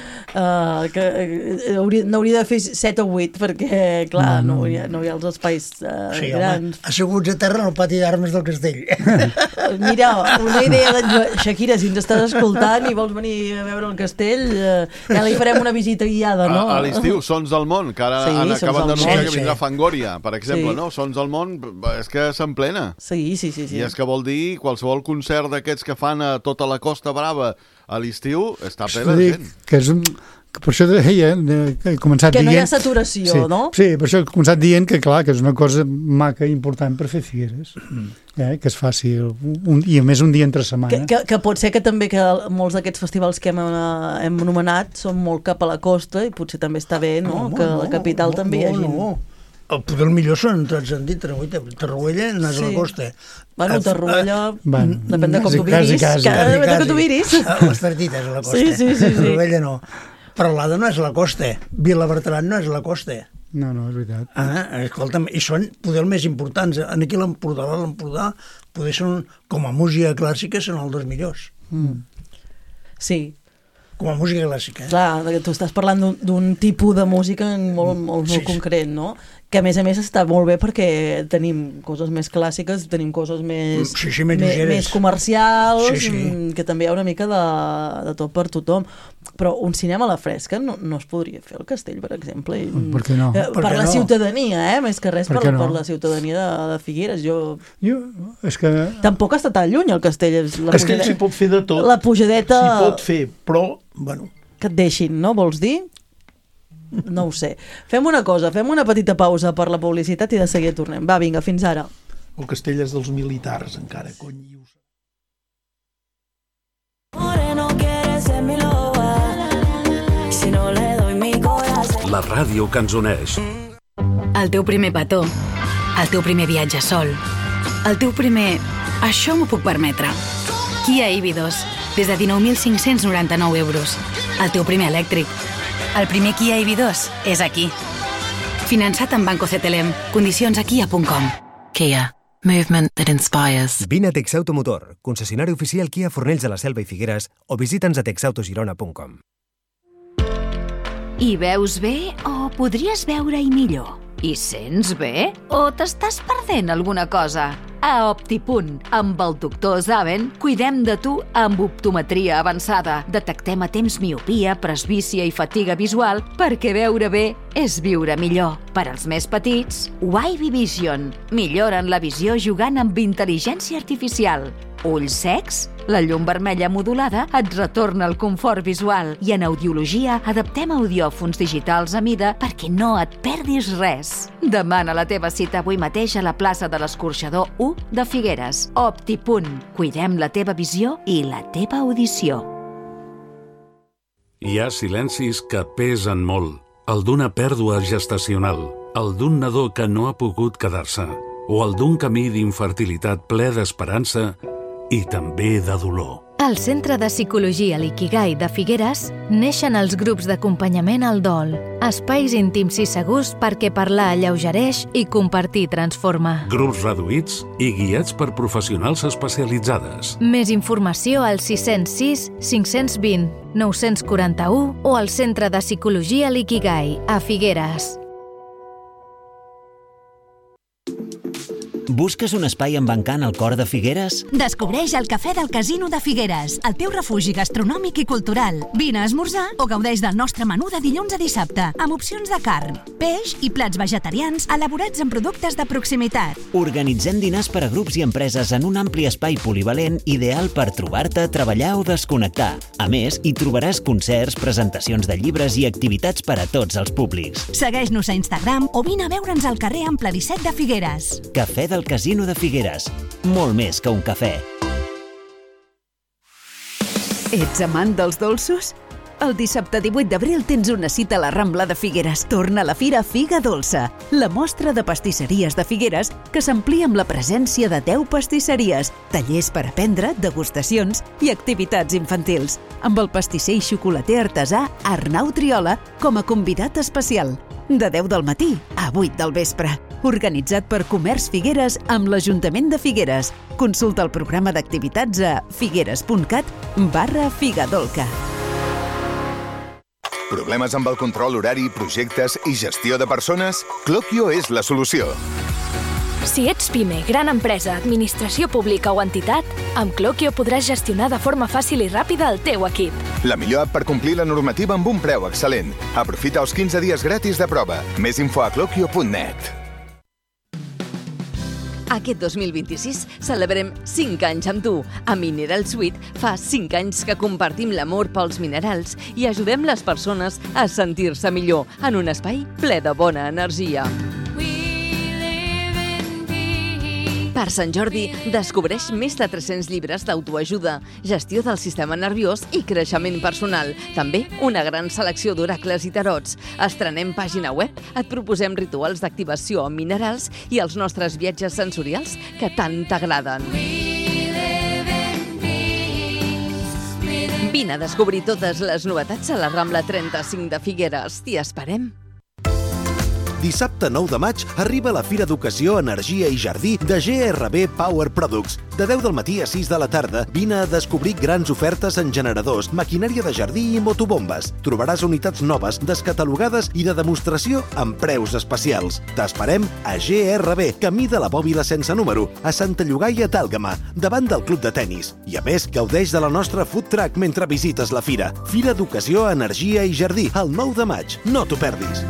[SPEAKER 3] Uh, que hauria, no hauria de fer set o vuit perquè, clar, no, no. no, hi, ha, no hi ha els espais uh, sí, grans.
[SPEAKER 4] Home, asseguts a terra en el pati d'armes del castell.
[SPEAKER 3] Mira, una idea de Shakira, si ens estàs escoltant i vols venir a veure el castell, uh, ja li farem una visita guiada, no?
[SPEAKER 1] A, a l'estiu, Sons del Món, que ara sí, han acabat d'anunciar que vindrà Fangoria, per exemple, sí. no? Sons del Món, és que s'emplena.
[SPEAKER 3] Sí, sí, sí, sí.
[SPEAKER 1] I és que vol dir qualsevol concert d'aquests que fan a tota la Costa Brava a l'estiu està ple de gent.
[SPEAKER 6] Que és un... Que per això deia, he començat
[SPEAKER 3] que
[SPEAKER 6] dient...
[SPEAKER 3] no hi ha saturació,
[SPEAKER 6] sí,
[SPEAKER 3] no?
[SPEAKER 6] Sí, per això he començat dient que, clar, que és una cosa maca i important per fer Figueres, eh? Que es faci, un, i a més un dia entre setmana.
[SPEAKER 3] Que, que, que pot ser que també que molts d'aquests festivals que hem, hem anomenat són molt cap a la costa i potser també està bé, no? no que a la capital no, també hi hagi... No, no.
[SPEAKER 4] El poder el millor són, tots han dit, Tarruella no és sí. a la costa.
[SPEAKER 3] Bueno, Tarruella,
[SPEAKER 6] bueno,
[SPEAKER 3] depèn de com tu miris. Depèn de com tu miris.
[SPEAKER 4] Les Tartites a la costa.
[SPEAKER 3] Sí, sí, sí, sí.
[SPEAKER 4] Tarruella no. Peralada no és a la costa. Vilabertran no és a la costa.
[SPEAKER 6] No, no, és veritat.
[SPEAKER 4] Ah, escolta'm, i són poder els més importants. Aquí a l'Empordà, a l'Empordà, poder són, com a música clàssica, són els dos millors.
[SPEAKER 3] Mm. Sí.
[SPEAKER 4] Com a música clàssica. Eh?
[SPEAKER 3] Clar, tu estàs parlant d'un tipus de música molt, molt, molt sí, concret, no? Que a més a més està molt bé perquè tenim coses més clàssiques, tenim coses més,
[SPEAKER 4] sí, sí, més,
[SPEAKER 3] més, més comercials, sí, sí. que també hi ha una mica de, de tot per tothom. Però un cinema a la fresca no, no es podria fer al Castell, per exemple.
[SPEAKER 6] Per què no?
[SPEAKER 3] Per,
[SPEAKER 6] per
[SPEAKER 3] per la
[SPEAKER 6] no?
[SPEAKER 3] ciutadania, eh? Més que res per, per,
[SPEAKER 6] no?
[SPEAKER 3] per la ciutadania de, de Figueres. Jo...
[SPEAKER 6] jo és que...
[SPEAKER 3] Tampoc està tan lluny el Castell.
[SPEAKER 5] La és que s'hi pot fer de tot.
[SPEAKER 3] La pujadeta...
[SPEAKER 5] S'hi pot fer, però... Bueno.
[SPEAKER 3] Que et deixin, no? Vols dir? No ho sé. Fem una cosa, fem una petita pausa per la publicitat i de seguida tornem. Va, vinga, fins ara.
[SPEAKER 5] El Castell és dels militars, encara, cony.
[SPEAKER 7] La ràdio que ens uneix.
[SPEAKER 8] El teu primer petó, el teu primer viatge sol, el teu primer... Això m'ho puc permetre. Kia E V dos, des de dinou mil cinc-cents noranta-nou euros. El teu primer elèctric. El primer Kia E V dos és aquí. Finançat amb Banco C T L M. Condicions a kia punt com. Kia. Movement that inspires.
[SPEAKER 9] Vine a Texauto Motor, concessionari oficial Kia Fornells de la Selva i Figueres, o visita'ns a texautogirona punt com.
[SPEAKER 10] Hi veus bé o podries veure-hi millor? Hi sents bé o t'estàs perdent alguna cosa? A Optipunt, amb el doctor Zaven, cuidem de tu amb optometria avançada. Detectem a temps miopia, presbícia i fatiga visual perquè veure bé és viure millor. Per als més petits, Wavy Vision. Milloren la visió jugant amb intel·ligència artificial. Ulls secs? La llum vermella modulada et retorna el confort visual i en audiologia adaptem audiòfons digitals a mida perquè no et perdis res. Demana la teva cita avui mateix a la plaça de l'Escorxador u de Figueres. Optipunt. Cuidem la teva visió i la teva audició.
[SPEAKER 7] Hi ha silencis que pesen molt. El d'una pèrdua gestacional, el d'un nadó que no ha pogut quedar-se, o el d'un camí d'infertilitat ple d'esperança i també de dolor.
[SPEAKER 11] Al Centre de Psicologia L'Ikigai de Figueres neixen els grups d'acompanyament al dol, espais íntims i segurs perquè parlar alleugereix i compartir transforma.
[SPEAKER 7] Grups reduïts i guiats per professionals especialitzades.
[SPEAKER 11] Més informació al sis zero sis, cinc dos zero, nou quatre u o al Centre de Psicologia L'Ikigai a Figueres.
[SPEAKER 2] Busques un espai embancant al cor de Figueres?
[SPEAKER 12] Descobreix el Cafè del Casino de Figueres, el teu refugi gastronòmic i cultural. Vine a esmorzar o gaudeix del nostre menú de dilluns a dissabte, amb opcions de carn, peix i plats vegetarians elaborats amb productes de proximitat.
[SPEAKER 2] Organitzem dinars per a grups i empreses en un ampli espai polivalent ideal per trobar-te, treballar o desconnectar. A més, hi trobaràs concerts, presentacions de llibres i activitats per a tots els públics.
[SPEAKER 12] Segueix-nos a Instagram o vine a veure'ns al carrer Ample disset de Figueres.
[SPEAKER 2] Cafè del Casino de Figueres. Molt més que un cafè.
[SPEAKER 10] Ets amant dels dolços? El dissabte divuit d'abril tens una cita a la Rambla de Figueres. Torna a la Fira Figa Dolça, la mostra de pastisseries de Figueres que s'amplia amb la presència de deu pastisseries, tallers per aprendre, degustacions i activitats infantils, amb el pastisser i xocolater artesà Arnau Triola com a convidat especial. De deu del matí a vuit del vespre. Organitzat per Comerç Figueres amb l'Ajuntament de Figueres. Consulta el programa d'activitats a figueres.cat barra figadolca.
[SPEAKER 13] Problemes amb el control horari, projectes i gestió de persones? Cloquio és la solució.
[SPEAKER 14] Si ets pime, gran empresa, administració pública o entitat, amb Cloquio podràs gestionar de forma fàcil i ràpida el teu equip.
[SPEAKER 13] La millor app per complir la normativa amb un preu excel·lent. Aprofita els quinze dies gratis de prova. Més info a cloquio punt net.
[SPEAKER 15] Aquest dos mil vint-i-sis celebrem cinc anys amb tu. A Mineral Suite fa cinc anys que compartim l'amor pels minerals i ajudem les persones a sentir-se millor en un espai ple de bona energia. Per Sant Jordi, descobreix més de tres-cents llibres d'autoajuda, gestió del sistema nerviós i creixement personal. També una gran selecció d'oracles i tarots. Estrenem pàgina web, et proposem rituals d'activació amb minerals i els nostres viatges sensorials que tant t'agraden. Vine a descobrir totes les novetats a la Rambla trenta-cinc de Figueres. T'hi esperem.
[SPEAKER 16] Dissabte nou de maig arriba la Fira d'Educació, Energia i Jardí de G R B Power Products. De deu del matí a sis de la tarda, vine a descobrir grans ofertes en generadors, maquinària de jardí i motobombes. Trobaràs unitats noves, descatalogades i de demostració amb preus especials. T'esperem a G R B, camí de la Bòbila sense número, a Santa Llogaia d'Àlgama, davant del club de tennis. I a més, gaudeix de la nostra food truck mentre visites la fira. Fira d'Educació, Energia i Jardí, el nou de maig. No t'ho perdis.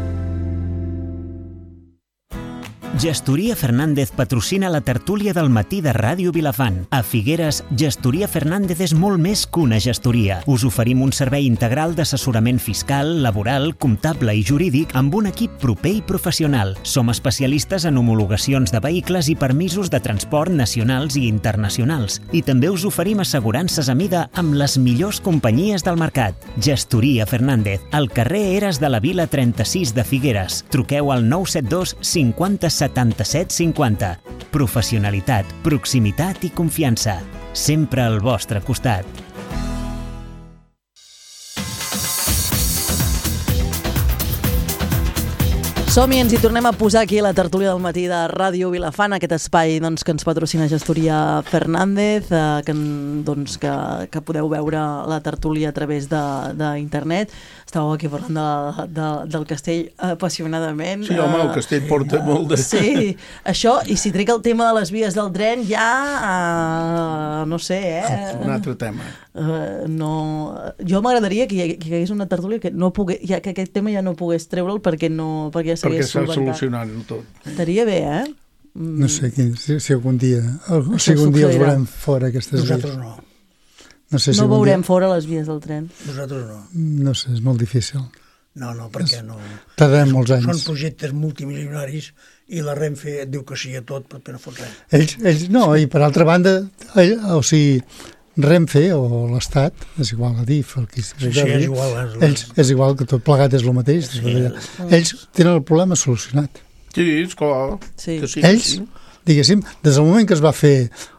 [SPEAKER 2] Gestoria Fernández patrocina la tertúlia del matí de Ràdio Vilafant. A Figueres, Gestoria Fernández és molt més que una gestoria. Us oferim un servei integral d'assessorament fiscal, laboral, comptable i jurídic amb un equip proper i professional. Som especialistes en homologacions de vehicles i permisos de transport nacionals i internacionals. I també us oferim assegurances a mida amb les millors companyies del mercat. Gestoria Fernández, al carrer Eres de la Vila trenta-sis de Figueres. Truqueu al nou set dos cinquanta setanta-set cinquanta. Professionalitat, proximitat i confiança. Sempre al vostre costat.
[SPEAKER 3] Som-hi, ens hi tornem a posar aquí a la tertúlia del matí de Ràdio Vilafant, aquest espai doncs, que ens patrocina Gestoria Fernández, eh, que, doncs, que, que podeu veure la tertúlia a través d'internet. Estàveu aquí parlant de, de, del castell apassionadament.
[SPEAKER 5] Sí, home, el castell porta uh, molt de...
[SPEAKER 3] Sí, això, i si trec el tema de les vies del tren, ja, uh, no sé, eh?
[SPEAKER 5] Un altre tema.
[SPEAKER 3] Uh, no... Jo m'agradaria que, que hi hagués una tertúlia que, no pogués, ja, que aquest tema ja no pogués treure'l perquè, no, perquè ja
[SPEAKER 5] perquè s'ha solucionat tot.
[SPEAKER 3] Estaria bé, eh?
[SPEAKER 6] Mm. No sé qui, si, si algun dia o si algun dia els veurem fora aquestes
[SPEAKER 4] Nosaltres
[SPEAKER 6] vies.
[SPEAKER 4] no.
[SPEAKER 6] No, sé si
[SPEAKER 3] no veurem
[SPEAKER 6] dia...
[SPEAKER 3] fora les vies del tren.
[SPEAKER 4] Nosaltres no.
[SPEAKER 6] No sé, és molt difícil.
[SPEAKER 4] No, no, perquè no...
[SPEAKER 6] Tardem molts anys.
[SPEAKER 4] Són projectes multimilionaris i la Renfe et diu que sí a tot, però no fot res.
[SPEAKER 6] Ells, ells, no, i per altra banda, ell, o sigui, Renfe o l'Estat, és igual a D I F, el que
[SPEAKER 4] sí, sí, és igual, és,
[SPEAKER 6] ells, és igual que tot plegat és el mateix. Sí, ells tenen el problema solucionat.
[SPEAKER 5] Sí, és clar.
[SPEAKER 3] Sí.
[SPEAKER 5] Que sí,
[SPEAKER 6] ells,
[SPEAKER 5] sí.
[SPEAKER 6] diguéssim, des del moment que es va fer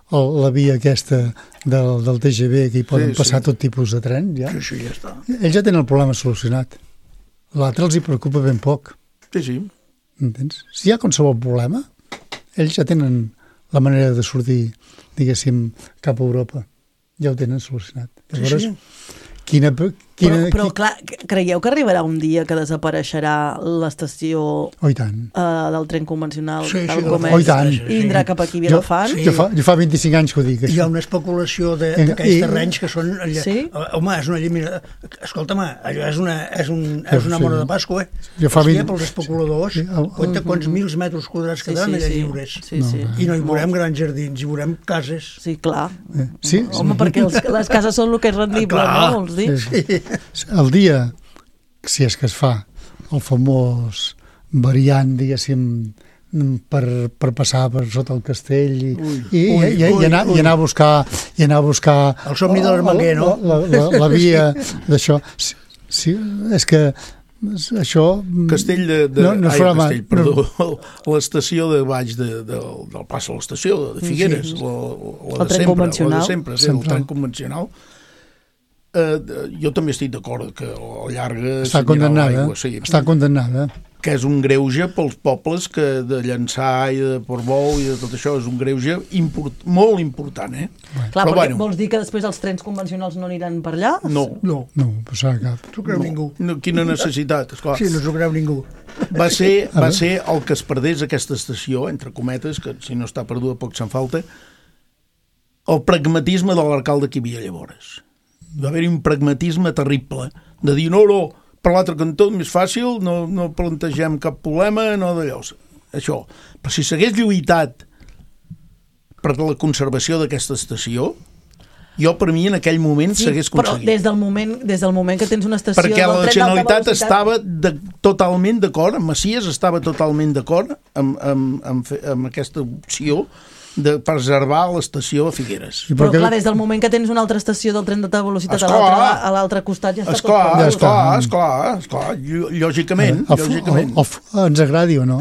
[SPEAKER 6] el, la via aquesta del, del T G V, que hi poden
[SPEAKER 5] Sí,
[SPEAKER 6] passar
[SPEAKER 5] sí.
[SPEAKER 6] tot tipus de tren, ja.
[SPEAKER 4] Sí, sí, ja està.
[SPEAKER 6] Ells ja tenen el problema solucionat. L'altre els hi preocupa ben poc.
[SPEAKER 5] Sí, sí.
[SPEAKER 6] Entens? Si hi ha qualsevol problema, ells ja tenen la manera de sortir, diguéssim, cap a Europa. Ja ho tenen solucionat. Llavors,
[SPEAKER 4] sí, sí.
[SPEAKER 6] Quina, quina,
[SPEAKER 3] però, però clar, creieu que arribarà un dia que desapareixerà l'estació
[SPEAKER 6] oh, i tant.
[SPEAKER 3] Uh, del tren convencional
[SPEAKER 4] sí, sí,
[SPEAKER 3] del
[SPEAKER 6] oh,
[SPEAKER 3] comerç
[SPEAKER 6] i tant.
[SPEAKER 3] i vindrà cap aquí a Vilafant?
[SPEAKER 6] Jo, sí. jo, fa, jo fa vint-i-cinc anys que ho dic.
[SPEAKER 4] Hi ha una especulació d'aquells terrenys que són... Allà,
[SPEAKER 3] sí?
[SPEAKER 4] Home, és una llimina... Escolta'm, allò és una, és un, és una
[SPEAKER 6] sí.
[SPEAKER 4] mona de Pasqua, eh?
[SPEAKER 6] Jo fa
[SPEAKER 4] vint...
[SPEAKER 6] vint...
[SPEAKER 4] pels especuladors, sí, el... compta quants mils metres quadrats
[SPEAKER 3] sí,
[SPEAKER 4] quedaran
[SPEAKER 3] sí,
[SPEAKER 4] allà
[SPEAKER 3] sí.
[SPEAKER 4] lliures.
[SPEAKER 3] Sí, sí.
[SPEAKER 6] No,
[SPEAKER 4] I no hi veurem grans jardins, hi veurem cases.
[SPEAKER 3] Sí, clar.
[SPEAKER 6] Eh, sí,
[SPEAKER 3] Home,
[SPEAKER 6] sí.
[SPEAKER 3] perquè els, les cases són el que és rendible,
[SPEAKER 4] clar.
[SPEAKER 3] no? Vols dir?
[SPEAKER 6] Sí, sí. El dia, si és que es fa, el famós variant, diguéssim, per, per passar per sota el castell i,
[SPEAKER 4] ui,
[SPEAKER 6] i,
[SPEAKER 4] ui,
[SPEAKER 6] i, i, anar,
[SPEAKER 4] ui.
[SPEAKER 6] i anar a buscar i anar a buscar
[SPEAKER 4] el somni de l'Armenguer, no?
[SPEAKER 6] La, la, la, la via d'això. Sí, sí, és que això...
[SPEAKER 5] Castell de... de
[SPEAKER 6] no, no
[SPEAKER 5] ai,
[SPEAKER 6] farà
[SPEAKER 5] Castell, perdó. No. L'estació de baix de, de, del pas a l'estació de Figueres, sí. la, la,
[SPEAKER 3] el
[SPEAKER 5] de
[SPEAKER 3] tren
[SPEAKER 5] sempre,
[SPEAKER 3] convencional.
[SPEAKER 5] la de sempre, sí, el tren convencional. Uh, jo també estic d'acord que a llarga...
[SPEAKER 6] Està condemnada,
[SPEAKER 5] sí,
[SPEAKER 6] està condemnada.
[SPEAKER 5] Que és un greuge pels pobles que de Llançà i de Portbou i de tot això és un greuge import, molt important, eh?
[SPEAKER 3] Bueno. Clar, però bueno. Vols dir que després els trens convencionals no aniran per allà?
[SPEAKER 5] No.
[SPEAKER 4] No,
[SPEAKER 6] no passarà cap.
[SPEAKER 4] S'ho creu
[SPEAKER 5] no.
[SPEAKER 4] ningú.
[SPEAKER 5] No, quina necessitat, esclar.
[SPEAKER 4] Sí, no s'ho creu ningú.
[SPEAKER 5] Va ser, va ser el que es perdés aquesta estació, entre cometes, que si no està perduda poc se'n falta, el pragmatisme de l'alcalde que hi havia llavors. Va haver-hi un pragmatisme terrible, de dir, no, no, per l'altre cantó més fàcil, no, no plantegem cap problema, no d'allò. Això. Però si s'hagués lluitat per la conservació d'aquesta estació, jo per mi en aquell moment
[SPEAKER 3] sí,
[SPEAKER 5] s'hagués aconseguit.
[SPEAKER 3] Però des del, moment, des del moment que tens una estació...
[SPEAKER 5] Perquè la Generalitat estava de, totalment d'acord, Macias estava totalment d'acord amb, amb, amb, amb aquesta opció de preservar l'estació a Figueres.
[SPEAKER 3] Però clar, des del moment que tens una altra estació del tren d'alta velocitat
[SPEAKER 5] esclar,
[SPEAKER 3] a l'altre costat ja està
[SPEAKER 5] esclar,
[SPEAKER 3] tot perdut.
[SPEAKER 5] Esclar, esclar, esclar, lògicament,
[SPEAKER 6] el,
[SPEAKER 5] lògicament.
[SPEAKER 6] El, el, ens agradi o no,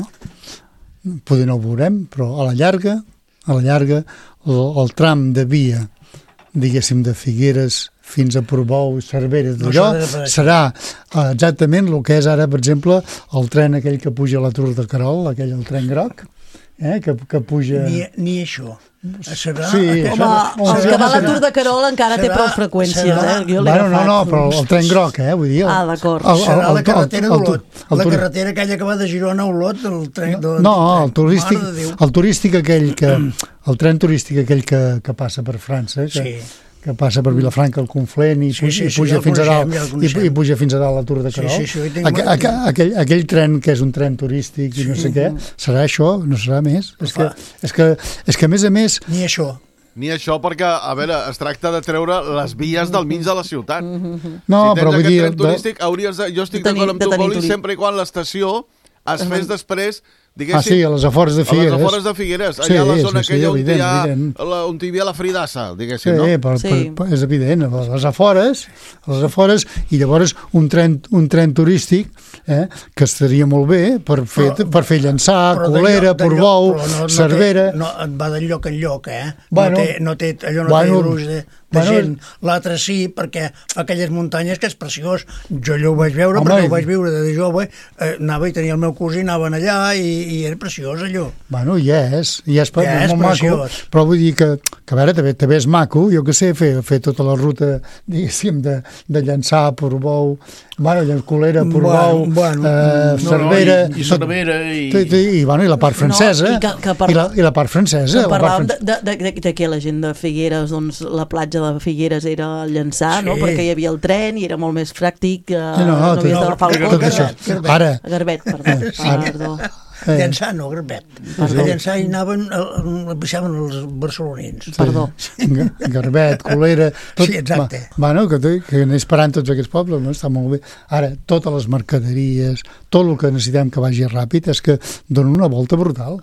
[SPEAKER 6] poder no ho veurem, però a la llarga, a la llarga, el, el tram de via, diguéssim, de Figueres fins a Portbou, Cervera, d'allò, no serà exactament el que és ara, per exemple, el tren aquell que puja a la Tour de Querol, aquell el tren groc, eh, que, que puja...
[SPEAKER 4] Ni, ni això. Serà...
[SPEAKER 6] Sí,
[SPEAKER 3] home, el que va a la Tour de Querol encara serà, té prou freqüències, eh? Jo l'he
[SPEAKER 6] bueno,
[SPEAKER 3] agafat.
[SPEAKER 6] No, no, però el tren groc, eh? Vull dir... El,
[SPEAKER 3] ah, d'acord.
[SPEAKER 4] Serà la carretera d'Olot. La carretera aquella que va de Girona a Olot, el tren...
[SPEAKER 6] No, no el turístic, el turístic aquell que... El tren turístic aquell que, que passa per França, que, sí. que passa per Vilafranca, el Conflent, i, sí, sí, i puja sí, fins a dalt, ja i, i puja fins a dalt la Tour de Querol. Sí, sí, sí, aqu aqu aquell, aquell tren que és un tren turístic i no sé sí. què, serà això, no serà més. És que, és, que, és que, a més a més...
[SPEAKER 4] Ni això.
[SPEAKER 1] Ni això, perquè, a veure, es tracta de treure les vies del mig de la ciutat.
[SPEAKER 6] No,
[SPEAKER 1] si
[SPEAKER 6] però vull dir...
[SPEAKER 1] tren turístic, hauries de... Jo estic d'acord amb tu, Poli, sempre i quan l'estació es fes després...
[SPEAKER 6] Ah, sí, a les afores de Figueres.
[SPEAKER 1] A les afores de Figueres, allà
[SPEAKER 6] sí,
[SPEAKER 1] a la zona
[SPEAKER 6] sí, sí,
[SPEAKER 1] aquella
[SPEAKER 6] evident,
[SPEAKER 1] on, hi ha,
[SPEAKER 6] evident.
[SPEAKER 1] la, on hi havia la Fridassa, diguéssim,
[SPEAKER 6] sí,
[SPEAKER 1] no?
[SPEAKER 6] Però,
[SPEAKER 3] sí,
[SPEAKER 6] però és evident, a les afores, a les afores, i llavors un tren, un tren turístic eh, que estaria molt bé per fer, però, per fer Llançà, Colera, Portbou, no, no Cervera...
[SPEAKER 4] No, et va de lloc en lloc, eh?
[SPEAKER 6] Bueno,
[SPEAKER 4] no té, no té, allò no bueno, té gruix de... de bueno, gent, l'altre sí, perquè aquelles muntanyes que és preciós, jo allò ho vaig veure, home, perquè ho vaig viure de jove, eh, anava i tenia el meu cosí, anaven allà i, i era preciós allò.
[SPEAKER 6] Bueno, hi és, hi és,
[SPEAKER 4] ja és
[SPEAKER 6] molt maco, però vull dir que, que a veure, també, també és maco, jo que sé, fer, fer tota la ruta, diguéssim, de, de Llançà, Portbou, bueno, Colera, Portbou, bueno, bueno, eh, Cervera...
[SPEAKER 5] No, no, i, i Cervera i...
[SPEAKER 6] I, i, i, bueno, i la part francesa, no, i, que, que parla... I, la, i la part francesa.
[SPEAKER 3] Que parlàvem de, de, de, de que la gent de Figueres, doncs la platja de Figueres era el Llançà, sí. no? Perquè hi havia el tren i era molt més pràctic, eh, no, no, no havies d'agafar el cotxe.
[SPEAKER 6] Ara...
[SPEAKER 3] Garbet, perdó.
[SPEAKER 6] Ara,
[SPEAKER 3] perdó.
[SPEAKER 4] Eh. Llançà no, Garbet. A Llançà hi anaven, baixaven els barcelonins.
[SPEAKER 3] Sí. Perdó.
[SPEAKER 6] Garbet, Colera... Tot,
[SPEAKER 4] sí, exacte.
[SPEAKER 6] Va, bueno, que, que anem esperant tots aquests pobles, no? Està molt bé. Ara, totes les mercaderies, tot el que necessitem que vagi ràpid és que donen una volta brutal.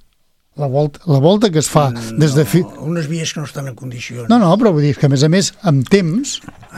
[SPEAKER 6] La volta, la volta que es fa
[SPEAKER 4] no,
[SPEAKER 6] des de... Fi...
[SPEAKER 4] Unes vies que no estan en condicions.
[SPEAKER 6] No, no, però vull dir que a més a més, amb temps,
[SPEAKER 4] ah.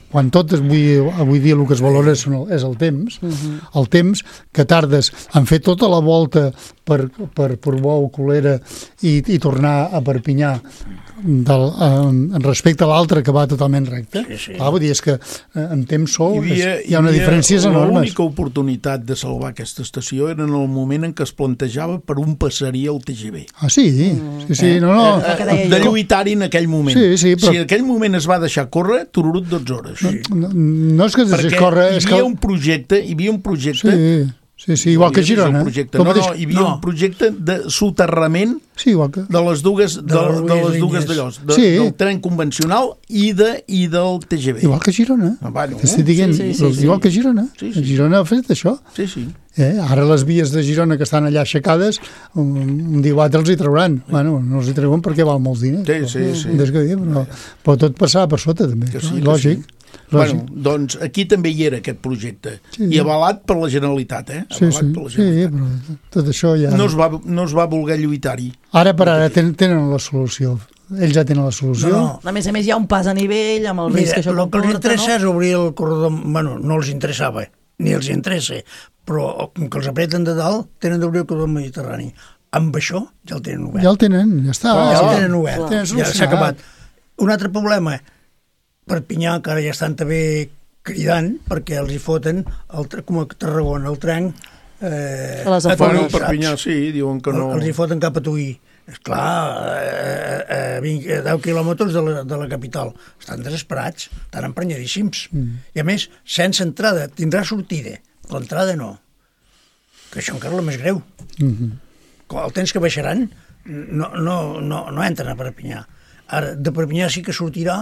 [SPEAKER 6] quan tot avui, avui dia el que es valora és el temps, uh-huh. el temps que tardes en fer tota la volta per, per Portbou, Colera i, i tornar a Perpinyà del, en respecte a l'altre que va totalment recte. Sí, sí. Clar, vull dir, és que en temps sol hi, havia, és, hi ha una diferència enorme.
[SPEAKER 5] L'única oportunitat de salvar aquesta estació era en el moment en què es plantejava per un passaria al T G V.
[SPEAKER 6] Ah, sí? Sí, sí, no, no.
[SPEAKER 5] Eh, de lluitar-hi en aquell moment.
[SPEAKER 6] Sí, sí, però...
[SPEAKER 5] Si en aquell moment es va deixar córrer, tururut dotze hores.
[SPEAKER 6] Sí. No, no és que es deixés córrer...
[SPEAKER 5] Perquè hi havia un projecte, hi havia un projecte...
[SPEAKER 6] Sí. Sí, sí, igual que Girona.
[SPEAKER 5] No, no, hi havia no. un projecte de soterrament
[SPEAKER 6] sí, igual que...
[SPEAKER 5] de les dues de, de, de les dues d'allò, de, sí. del tren convencional i, de, i del T G V.
[SPEAKER 6] Igual que Girona.
[SPEAKER 5] Ah, bueno,
[SPEAKER 6] Estic dient, sí, sí, sí, igual sí. que Girona. Sí, sí. Girona ha fet això.
[SPEAKER 5] Sí, sí.
[SPEAKER 6] Eh, ara les vies de Girona que estan allà aixecades, un, un dia o altre els hi trauran. Sí. Bueno, no els hi treuen perquè val molts diners.
[SPEAKER 5] Sí, sí, sí.
[SPEAKER 6] Des que dir, però, però tot passava per sota, també. Que sí, lògic. Que sí.
[SPEAKER 5] Bueno, doncs aquí també hi era aquest projecte sí, i avalat per la Generalitat, eh?
[SPEAKER 6] Sí, sí, per la Generalitat. Sí, però tot això ja...
[SPEAKER 5] No es va, no es va voler lluitar-hi.
[SPEAKER 6] Ara per ara ten, tenen la solució. Ells ja tenen la solució.
[SPEAKER 3] No, no. A més a més hi ha un pas a nivell amb el
[SPEAKER 4] Mira,
[SPEAKER 3] risc que això
[SPEAKER 4] comporta,
[SPEAKER 3] no?
[SPEAKER 4] El que els interessa no? és obrir el corredor... Bueno, no els interessava, ni els interessa, però com que els apreten de dalt, tenen d'obrir el corredor mediterrani. Amb això ja el tenen obert.
[SPEAKER 6] Ja el tenen, ja està.
[SPEAKER 4] Ja el tenen obert, tenen ja s'ha acabat. Un altre problema, Perpinyà, que ara ja estan també cridant perquè els hi foten el, com a Tarragona, el tren eh,
[SPEAKER 3] a les
[SPEAKER 5] bueno, Perpinyà sí, diuen que no...
[SPEAKER 4] Els hi foten cap a Tuí. Esclar, eh, eh, deu quilòmetres de la, de la capital. Estan desesperats, estan emprenyadíssims. Mm. I a més, sense entrada, tindrà sortida, però entrada no. Que això encara és el més greu. Mm-hmm. El temps que baixaran no, no, no, no entren a Perpinyà. Ara, de Perpinyà sí que sortirà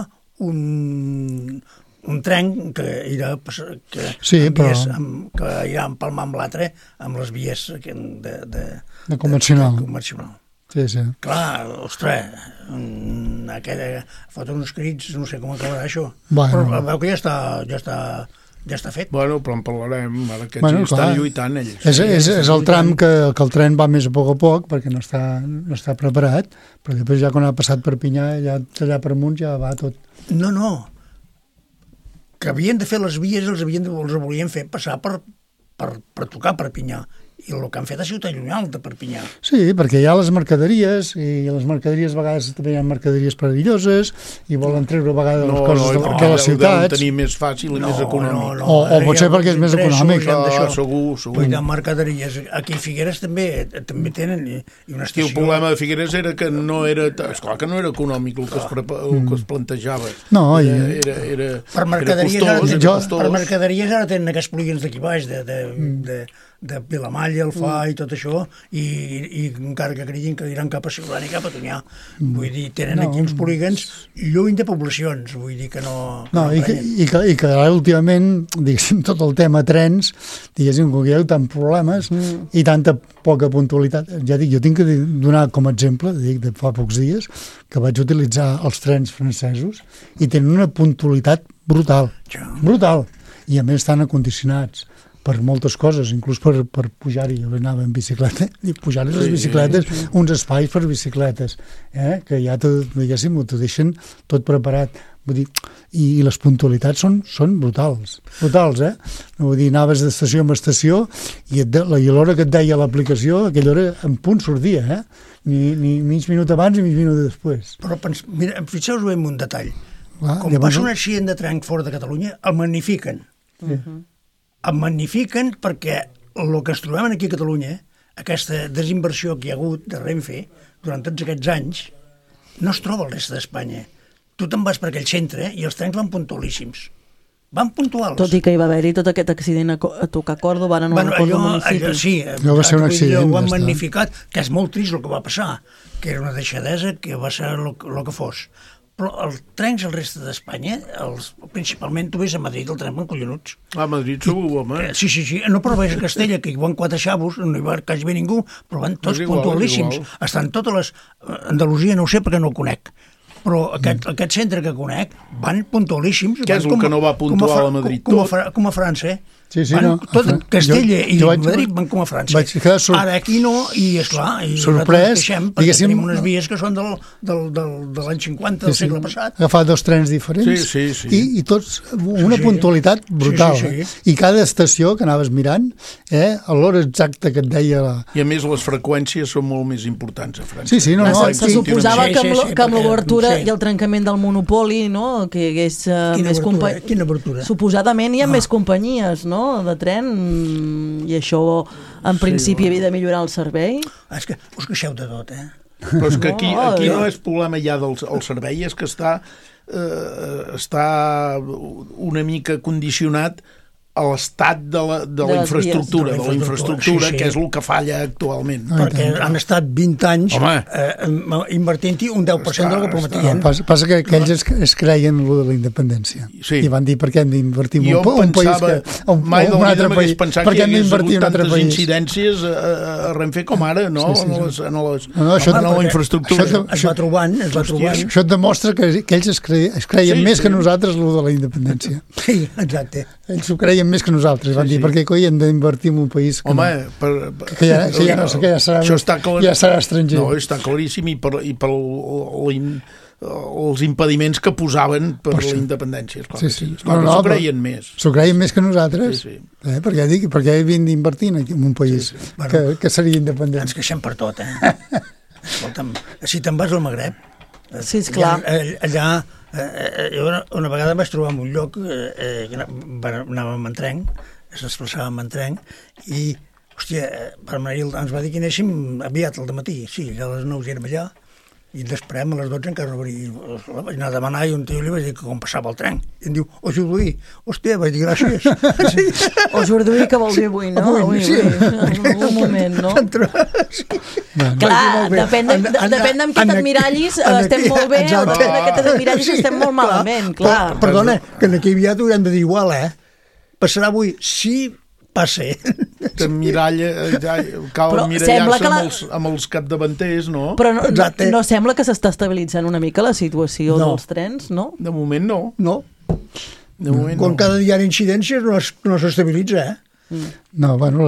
[SPEAKER 4] un... un tren que irà, que,
[SPEAKER 6] sí, però...
[SPEAKER 4] vies, amb, que irà empalmar amb l'altre amb les vies de, de, de,
[SPEAKER 6] de convencional.
[SPEAKER 4] De, de convencional.
[SPEAKER 6] Sí, sí.
[SPEAKER 4] Clar, ostres, aquella, fot uns crits, no sé com acabarà això.
[SPEAKER 6] Bueno.
[SPEAKER 4] Però veu que ja està, ja està, ja està fet.
[SPEAKER 5] Bueno, però en parlarem, ara que
[SPEAKER 6] bueno,
[SPEAKER 5] estan clar, lluitant ells.
[SPEAKER 6] És, és, és el tram que, que el tren va més a poc a poc, perquè no està, no està preparat, però després ja quan ha passat Perpinyà, ja, allà per amunt ja va tot.
[SPEAKER 4] No, no, que havien de fer les vies, els, havien de, els volien fer passar per, per, per tocar Perpinyà. I el que han fet a Ciutat Llunyal de Perpinyà.
[SPEAKER 6] Sí, perquè hi ha les mercaderies, i les mercaderies a vegades també hi ha mercaderies perilloses, i volen treure a vegades
[SPEAKER 5] no,
[SPEAKER 6] les coses
[SPEAKER 5] no,
[SPEAKER 6] de,
[SPEAKER 5] no,
[SPEAKER 6] de les ciutats.
[SPEAKER 5] No, tenir més fàcil i no, més econòmic.
[SPEAKER 4] No, no,
[SPEAKER 6] o, o potser perquè és més econòmic.
[SPEAKER 5] Ah, segur, segur.
[SPEAKER 4] Hi ha mercaderies. Aquí a Figueres també també tenen i una estació...
[SPEAKER 5] I el problema de Figueres era que no era... Esclar que no era econòmic el que es, prepa, el que es plantejava.
[SPEAKER 6] No,
[SPEAKER 5] era,
[SPEAKER 6] i...
[SPEAKER 5] era, era,
[SPEAKER 4] per mercaderies,
[SPEAKER 5] era costós,
[SPEAKER 4] ara,
[SPEAKER 5] era
[SPEAKER 4] jo, per mercaderies ara tenen aquests polígons d'aquí baix, de, de, mm. de, de Vilamalla, el Fa mm. i tot això, i, i encara que creguin que diran cap a Siurana i cap a Tonyà. Mm. Vull dir, tenen no. aquí uns polígons lluny de poblacions, vull dir que no...
[SPEAKER 6] No, no i, que, i, que, i que ara últimament, diguéssim, tot el tema trens, diguéssim, que hi ha tant problemes mm. i tanta poca puntualitat. Ja dic, jo tinc que donar com a exemple, dic, de fa pocs dies, que vaig utilitzar els trens francesos i tenen una puntualitat brutal, ja. brutal, i a més estan acondicionats per moltes coses, inclús per, per pujar-hi. Jo anava en bicicleta, i pujar-hi les bicicletes, sí, sí. uns espais per bicicletes, eh? que ja t'ho, diguéssim, t'ho deixen tot preparat. Vull dir, i, i les puntualitats són, són brutals, brutals, eh? Vull dir, anaves d'estació en estació i, et de, i a l'hora que et deia l'aplicació, aquella hora en punt sortia, eh? Ni, ni mig minut abans ni mig minut després.
[SPEAKER 4] Però pens, mira, fixeu-vos bé en un detall. Clar, com passa un accident de tren fora de Catalunya, el magnifiquen. Sí. Uh-huh. El magnifiquen perquè el que ens trobem aquí a Catalunya, aquesta desinversió que hi ha hagut de Renfe durant tots aquests anys, no es troba al reste d'Espanya. Tu te'n vas per aquell centre i els trens van puntualíssims. Van puntuals.
[SPEAKER 3] Tot i que hi va haver-hi tot aquest accident a, a tocar Córdoba, ara no
[SPEAKER 4] bueno,
[SPEAKER 3] recordo
[SPEAKER 4] allò,
[SPEAKER 3] el municipi.
[SPEAKER 4] Allò, sí,
[SPEAKER 6] allò va ser un accident.
[SPEAKER 4] Ho han magnificat, que és molt trist el que va passar, que era una deixadesa, que va ser el, el que fos. Però els trens al reste d'Espanya, els, principalment tu ves a Madrid, el tren van collonuts.
[SPEAKER 5] A Madrid segur, home.
[SPEAKER 4] Eh, sí, sí, sí. No, però ves a Castella, que hi van quatre xavos, no hi va quasi bé ningú, però van tots igual, puntualíssims. Estan totes les... Andalusia no ho sé perquè no ho conec, però aquest, mm. aquest centre que conec van puntualíssims.
[SPEAKER 5] Què és el
[SPEAKER 4] com,
[SPEAKER 5] que no va puntual a, a Madrid?
[SPEAKER 4] Com, com, a, com a França, eh? Sí, sí, van, no. Tot Castella jo, i jo vaig, Madrid van com a França. Sor... Ara aquí no, i esclar, i
[SPEAKER 6] sorprès,
[SPEAKER 4] queixem, perquè diguéssim... tenim unes vies que són del, del, del, de l'any cinquanta, del sí, segle passat.
[SPEAKER 6] Agafar dos trens diferents
[SPEAKER 5] sí, sí, sí.
[SPEAKER 6] I, i tots una sí, puntualitat brutal. Sí, sí, sí. I cada estació que anaves mirant, eh, a l'hora exacta que et deia... La...
[SPEAKER 5] I a més les freqüències són molt més importants a França.
[SPEAKER 6] Sí, sí, no, no,
[SPEAKER 3] se, se suposava que amb, sí, sí, que amb l'obertura sí. i el trencament del monopoli, no, que hi hagués uh, més companyies...
[SPEAKER 4] Quina obertura?
[SPEAKER 3] Suposadament hi ha ah. més companyies, no?, de tren, i això en principi sí, havia de millorar el servei.
[SPEAKER 4] És que us queixeu de tot, eh?
[SPEAKER 5] Però és que aquí, aquí no és problema ja del el servei, és que està, eh, està una mica condicionat a l'estat de la, de la infraestructura, de la infraestructura, sí, sí. que és el que falla actualment.
[SPEAKER 4] Ah, perquè han estat vint anys eh, invertint-hi un deu per cent del que prometien.
[SPEAKER 6] Passa, passa que aquells es, es creien lo de la independència. Sí. I van dir per què hem d'invertir en un, un país que... Un,
[SPEAKER 5] mai
[SPEAKER 6] un altre país.
[SPEAKER 5] Per què hem d'invertir en un altre país? Incidències a, a Renfe com ara, no? Sí, sí, sí. En, les, en, les, no, no, això, en la infraestructura.
[SPEAKER 4] Això, es va trobant, es va trobant.
[SPEAKER 6] Això et demostra que, que ells es, creien, es creien sí, més sí. que nosaltres lo de la independència.
[SPEAKER 4] Sí, exacte.
[SPEAKER 6] Ells ho creien més que nosaltres, van sí, dir, sí. perquè coi hem d'invertir en un país que,
[SPEAKER 5] Home,
[SPEAKER 6] no,
[SPEAKER 5] per,
[SPEAKER 6] que, ja, que, ja, no, que ja, serà,
[SPEAKER 5] està clar,
[SPEAKER 6] ja serà estranger.
[SPEAKER 5] No, està claríssim, i per, i per el, els impediments que posaven per, per la independència. Esclar, sí, sí. Esclar, no, no, s'ho creien més.
[SPEAKER 6] S'ho creien més que nosaltres. Sí, sí. Eh, perquè, dic, perquè havien d'invertir en un país sí, sí. que, bueno, que seria independent.
[SPEAKER 4] Ens queixem per tot, eh? Escolta'm, si te'n vas al Magreb,
[SPEAKER 3] sí, esclar.
[SPEAKER 4] Allà, allà eh, jo una, una vegada em vaig trobar en un lloc eh, que anàvem en tren, es desplaçàvem en tren, i, hòstia, ens va dir que anéssim aviat al dematí. Sí, allà a les nou ja érem allà, i després a les dotze encara no vaig, vaig anar a demanar, i un tio li va dir que com passava el tren. I em diu, o Jorduí. Hòstia, vaig dir gràcies.
[SPEAKER 3] Sí. O Jorduí, que vol dir avui, no? Avui, sí. Avui, en algun moment, no?
[SPEAKER 4] Sí.
[SPEAKER 3] Clar, depèn de, de, depèn d'en què t'admirallis, estem molt bé, o depèn de què t'admirallis, estem molt malament, clar.
[SPEAKER 4] Perdona, que aquí aviat ho haurem de dir igual, eh? Passarà avui, sí, passe.
[SPEAKER 5] Que miralla, ja, cal emmirallar-se la... amb, els, amb els capdavanters, no?
[SPEAKER 3] Però no, no, no sembla que s'està estabilitzant una mica la situació no. dels trens, no?
[SPEAKER 5] De moment no.
[SPEAKER 4] No.
[SPEAKER 5] De moment
[SPEAKER 4] Quan
[SPEAKER 5] no.
[SPEAKER 4] cada dia hi ha incidències no, es, no s'estabilitza, eh?
[SPEAKER 6] Mm. No, bueno,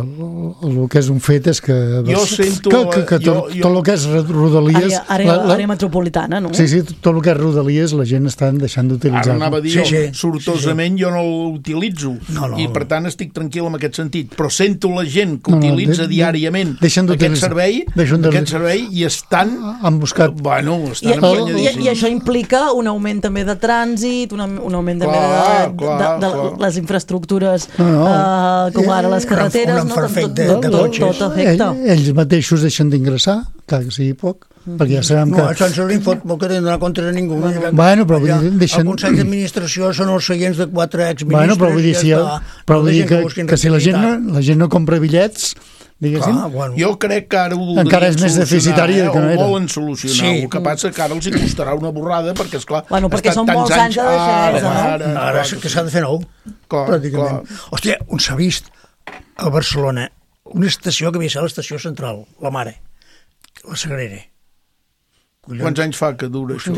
[SPEAKER 6] el que és un fet és que...
[SPEAKER 5] Jo sento...
[SPEAKER 6] Que, que, que tot, jo, jo... tot el que és Rodalies...
[SPEAKER 3] Àrea, àrea, la, la... àrea metropolitana, no?
[SPEAKER 6] Sí, sí, tot el que és Rodalies la gent està deixant d'utilitzar.
[SPEAKER 5] Ara anava a dir, sí, sí, sortosament sí, sí. jo no l'utilitzo, no, no, i per tant estic tranquil en aquest sentit, però sento la gent que no, no, utilitza de, diàriament aquest servei, aquest servei i estan...
[SPEAKER 6] Han buscat...
[SPEAKER 5] Bueno, estan
[SPEAKER 3] I, emprenyadíssims. I, I això implica un augment també de trànsit, un, un augment també clar, de, clar, de, de, de les infraestructures no, no. Uh, com ara les carreteres,
[SPEAKER 4] no? Tot, de, de
[SPEAKER 3] tot, tot afecta.
[SPEAKER 6] Ells mateixos deixen d'ingressar, que sigui poc, mm. perquè ja sabem
[SPEAKER 4] no,
[SPEAKER 6] que...
[SPEAKER 4] No, això no li fot molt que tenen donar compte de ningú.
[SPEAKER 6] Bueno, bueno però vull dir, deixen...
[SPEAKER 4] El Consell d'Administració són els seients de quatre exministres.
[SPEAKER 6] Bueno, però vull dir, si ja, però vull dir que, que, que si la gent, no, la gent no compra bitllets, diguéssim...
[SPEAKER 5] Clar, bueno. Jo crec que ara ho voldrien
[SPEAKER 6] encara és més deficitari
[SPEAKER 5] eh,
[SPEAKER 6] que no era.
[SPEAKER 5] Ho volen solucionar. Sí. El que passa que ara els hi costarà una borrada, perquè, esclar...
[SPEAKER 3] Bueno, perquè són molts anys de deixadesa, no?
[SPEAKER 4] Ara, ara, ara que s'ha de fer nou, clar, pràcticament. Clar. Hòstia, on s'ha vist a Barcelona una estació que havia estat l'estació central, la Mare, la Sagrera.
[SPEAKER 5] Collons. Quants anys fa que dura això?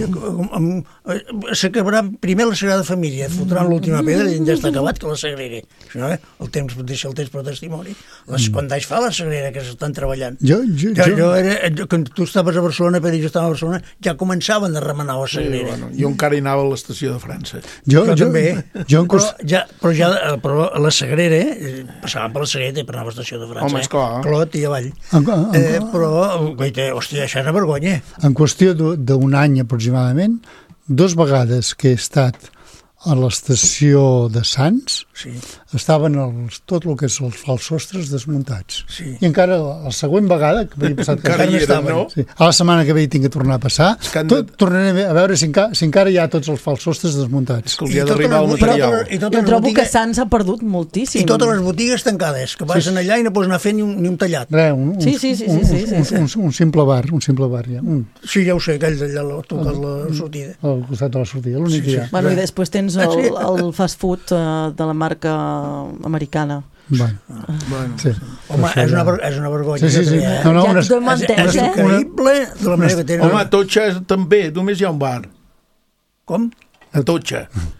[SPEAKER 4] S'acabarà primer la Sagrada Família, fotran l'última pedra i ja està acabat que la Sagrera. No, eh? El temps deixa el temps per testimoni. Les, mm. Quant d'anys fa la Sagrera que s'estan treballant?
[SPEAKER 6] Jo, jo,
[SPEAKER 4] jo, jo era, jo, quan tu estaves a Barcelona, però jo estava a Barcelona, ja començaven a remenar la Sagrera.
[SPEAKER 5] Sí, bueno, jo encara hi anava a l'estació de França.
[SPEAKER 4] Jo, jo també. Jo però, ja, però, ja, però a la Sagrera, passàvem per la Sagrera i per anar a l'estació de França.
[SPEAKER 5] Home, esclar.
[SPEAKER 4] Eh? Clot i avall. En, en, eh, però, goita, hòstia, això és una vergonya.
[SPEAKER 6] En qüestió d'un any aproximadament, dos vegades que he estat a l'estació de Sants,
[SPEAKER 4] sí. estaven
[SPEAKER 6] els, tot el que és els falsostres desmuntats.
[SPEAKER 4] Sí.
[SPEAKER 6] I encara la següent vegada, que havia passat...
[SPEAKER 5] encara hi eren, no?
[SPEAKER 6] Sí. A la setmana que ve hi tinc que tornar a passar, tot, tornarem a veure si encara, si encara hi ha tots els falsostres desmuntats.
[SPEAKER 5] És que els hi ha d'arribar el material.
[SPEAKER 3] I jo trobo botigues... que Sants ha perdut moltíssim.
[SPEAKER 4] I totes les botigues tancades, que vas sí. allà i no pots anar fent ni un, ni un tallat.
[SPEAKER 6] Re, un, un,
[SPEAKER 3] sí, sí, sí,
[SPEAKER 6] un,
[SPEAKER 3] sí, sí,
[SPEAKER 6] un,
[SPEAKER 3] sí.
[SPEAKER 6] Un, un, un simple bar, un simple bar, ja. Un...
[SPEAKER 4] Sí, ja ho sé, aquells allà a la sortida.
[SPEAKER 6] Al costat de la sortida, l'únic
[SPEAKER 3] sí,
[SPEAKER 6] que hi ha.
[SPEAKER 3] Bueno, i després tens el, el fast food uh, de la marca americana.
[SPEAKER 6] Bueno,
[SPEAKER 4] ah, bueno. Sí. Home, és una, és una vergonya.
[SPEAKER 6] Sí, sí, sí.
[SPEAKER 4] Eh?
[SPEAKER 6] No, no, una,
[SPEAKER 3] ja t'ho entès,
[SPEAKER 4] és, és
[SPEAKER 3] eh?
[SPEAKER 4] increïble de la manera que tenen.
[SPEAKER 5] Home, a Totxa també, només hi ha un bar.
[SPEAKER 4] Com?
[SPEAKER 5] A Totxa.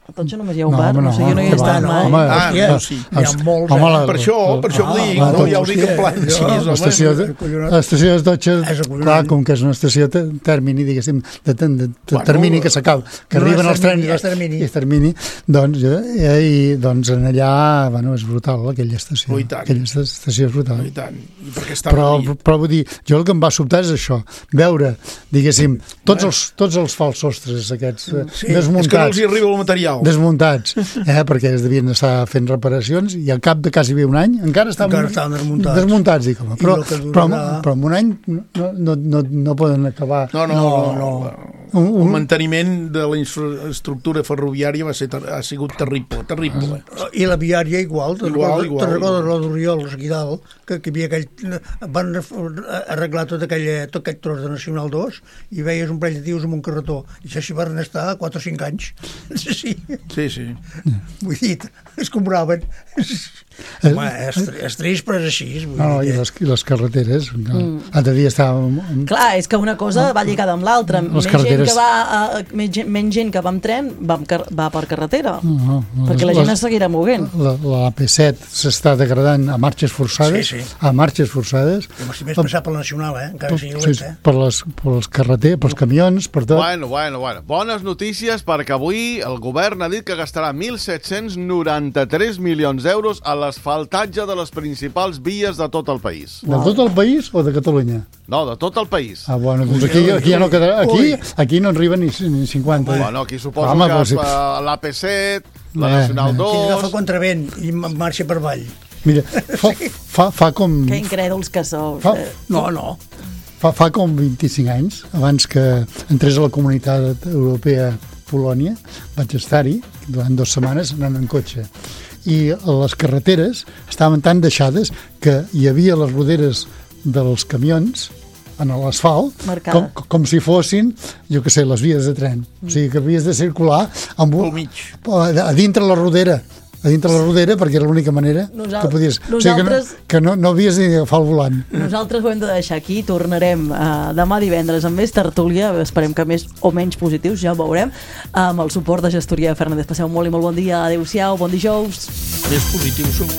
[SPEAKER 3] Atocha només hi ha un bar, no sé, jo no hi he estat mai.
[SPEAKER 5] Home, ah, no, sí. Hi ha molts, eh? Per això, per això ho dic, no? Ja ho dic en plan xinès, home.
[SPEAKER 6] L'estació d'Atocha, clar, com que és una estació de termini, diguéssim, de termini que s'acaba, que arriben els trens i és termini, doncs, i doncs en allà, bueno, és brutal, aquella estació. Aquella estació és brutal.
[SPEAKER 5] I tant, i perquè estava allà.
[SPEAKER 6] Però vull dir, jo el que em va sobtar és això, veure, diguéssim, tots els falsos sostres aquests desmuntats.
[SPEAKER 5] És que no els hi arriba el material.
[SPEAKER 6] Desmuntats, eh, perquè es devien estar fent reparacions i al cap de quasi bé un any encara estaven,
[SPEAKER 4] encara estaven desmuntats.
[SPEAKER 6] desmuntats dic, home, però, però, però en un any no, no, no, no poden acabar.
[SPEAKER 5] No, no, no. no. Un, un... El manteniment de la infraestructura ferroviària va ser, ha sigut terrible, terrible.
[SPEAKER 4] I la viària igual, te'n recordes la d'Oriols aquí dalt, que, que havia aquell, van arreglar tot aquell, tot aquell tros de Nacional dos i veies un parell de tios amb un carretó i això s'hi van estar quatre o cinc anys. Sí, sí.
[SPEAKER 5] Sí, sí.
[SPEAKER 4] Vull dir, es compraven. Home, és, és trist, però és així.
[SPEAKER 6] No, no, i les, les carreteres. No. Mm. L'altre dia estàvem...
[SPEAKER 3] Clar, és que una cosa va lligada amb l'altra. Més carreteres... gent que va, uh, menys, menys gent que va amb tren va, amb car va per carretera. No, no, no, perquè la gent les, es seguirà movent.
[SPEAKER 6] La, la A P set s'està degradant a marxes forçades. Sí, sí. A marxes forçades.
[SPEAKER 4] Com si més passar per la Nacional, eh? Encara sigui lent, eh?
[SPEAKER 6] Per les, per les carreteres, pels camions, per tot.
[SPEAKER 1] Bueno, bueno, bueno. Bones notícies perquè avui el govern ha dit que gastarà mil set-cents noranta-tres milions d'euros a l'asfaltatge de les principals vies de tot el país.
[SPEAKER 6] De tot el país o de Catalunya?
[SPEAKER 1] No, de tot el país.
[SPEAKER 6] Ah, bueno, doncs aquí, aquí ja no quedarà... Aquí, aquí no arriba ni, ni cinquanta.
[SPEAKER 1] Bueno, aquí suposo Home, que si... l'A P set, la eh, Nacional dos...
[SPEAKER 4] Aquí agafa contravent i marxa per avall.
[SPEAKER 6] Mira, fa, fa, fa com...
[SPEAKER 3] Que incrèduls que sou.
[SPEAKER 6] Fa,
[SPEAKER 4] no, no.
[SPEAKER 6] Fa, fa com vint-i-cinc anys, abans que entrés a la Comunitat Europea Polònia, vaig estar-hi durant dues setmanes anant en cotxe. I les carreteres estaven tan deixades que hi havia les roderes dels camions en l'asfalt com, com si fossin, jo què sé, les vies de tren. Mm. O sigui, que havies de circular amb un, a dintre la rodera. a dintre la rodera, perquè era l'única manera Nosal que podies...
[SPEAKER 3] Nosaltres...
[SPEAKER 6] O sigui, que, no, que no, no havies ni d'agafar el volant.
[SPEAKER 3] Nosaltres ho hem de deixar aquí, tornarem uh, demà divendres amb més tertúlia, esperem que més o menys positius, ja ho veurem, amb el suport de Gestoria Fernández. Passeu molt i molt bon dia, adeu-siau, bon dijous.
[SPEAKER 5] Més positius som.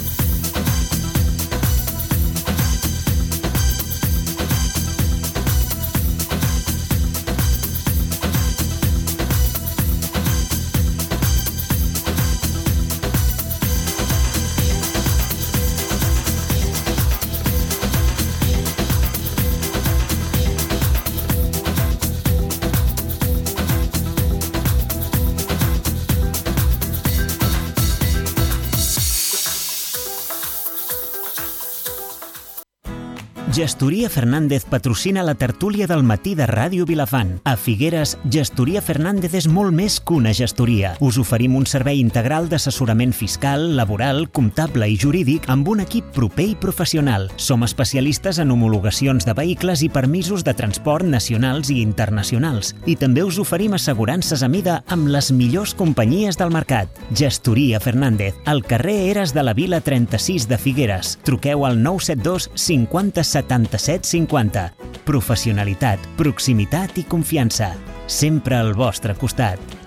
[SPEAKER 2] Gestoria Fernández patrocina la tertúlia del matí de Ràdio Vilafant. A Figueres, Gestoria Fernández és molt més que una gestoria. Us oferim un servei integral d'assessorament fiscal, laboral, comptable i jurídic amb un equip proper i professional. Som especialistes en homologacions de vehicles i permisos de transport nacionals i internacionals. I també us oferim assegurances a mida amb les millors companyies del mercat. Gestoria Fernández, al carrer Eres de la Vila trenta-sis de Figueres. Truqueu al nou set dos cinquanta setanta-set cinquanta. Professionalitat, proximitat i confiança. Sempre al vostre costat.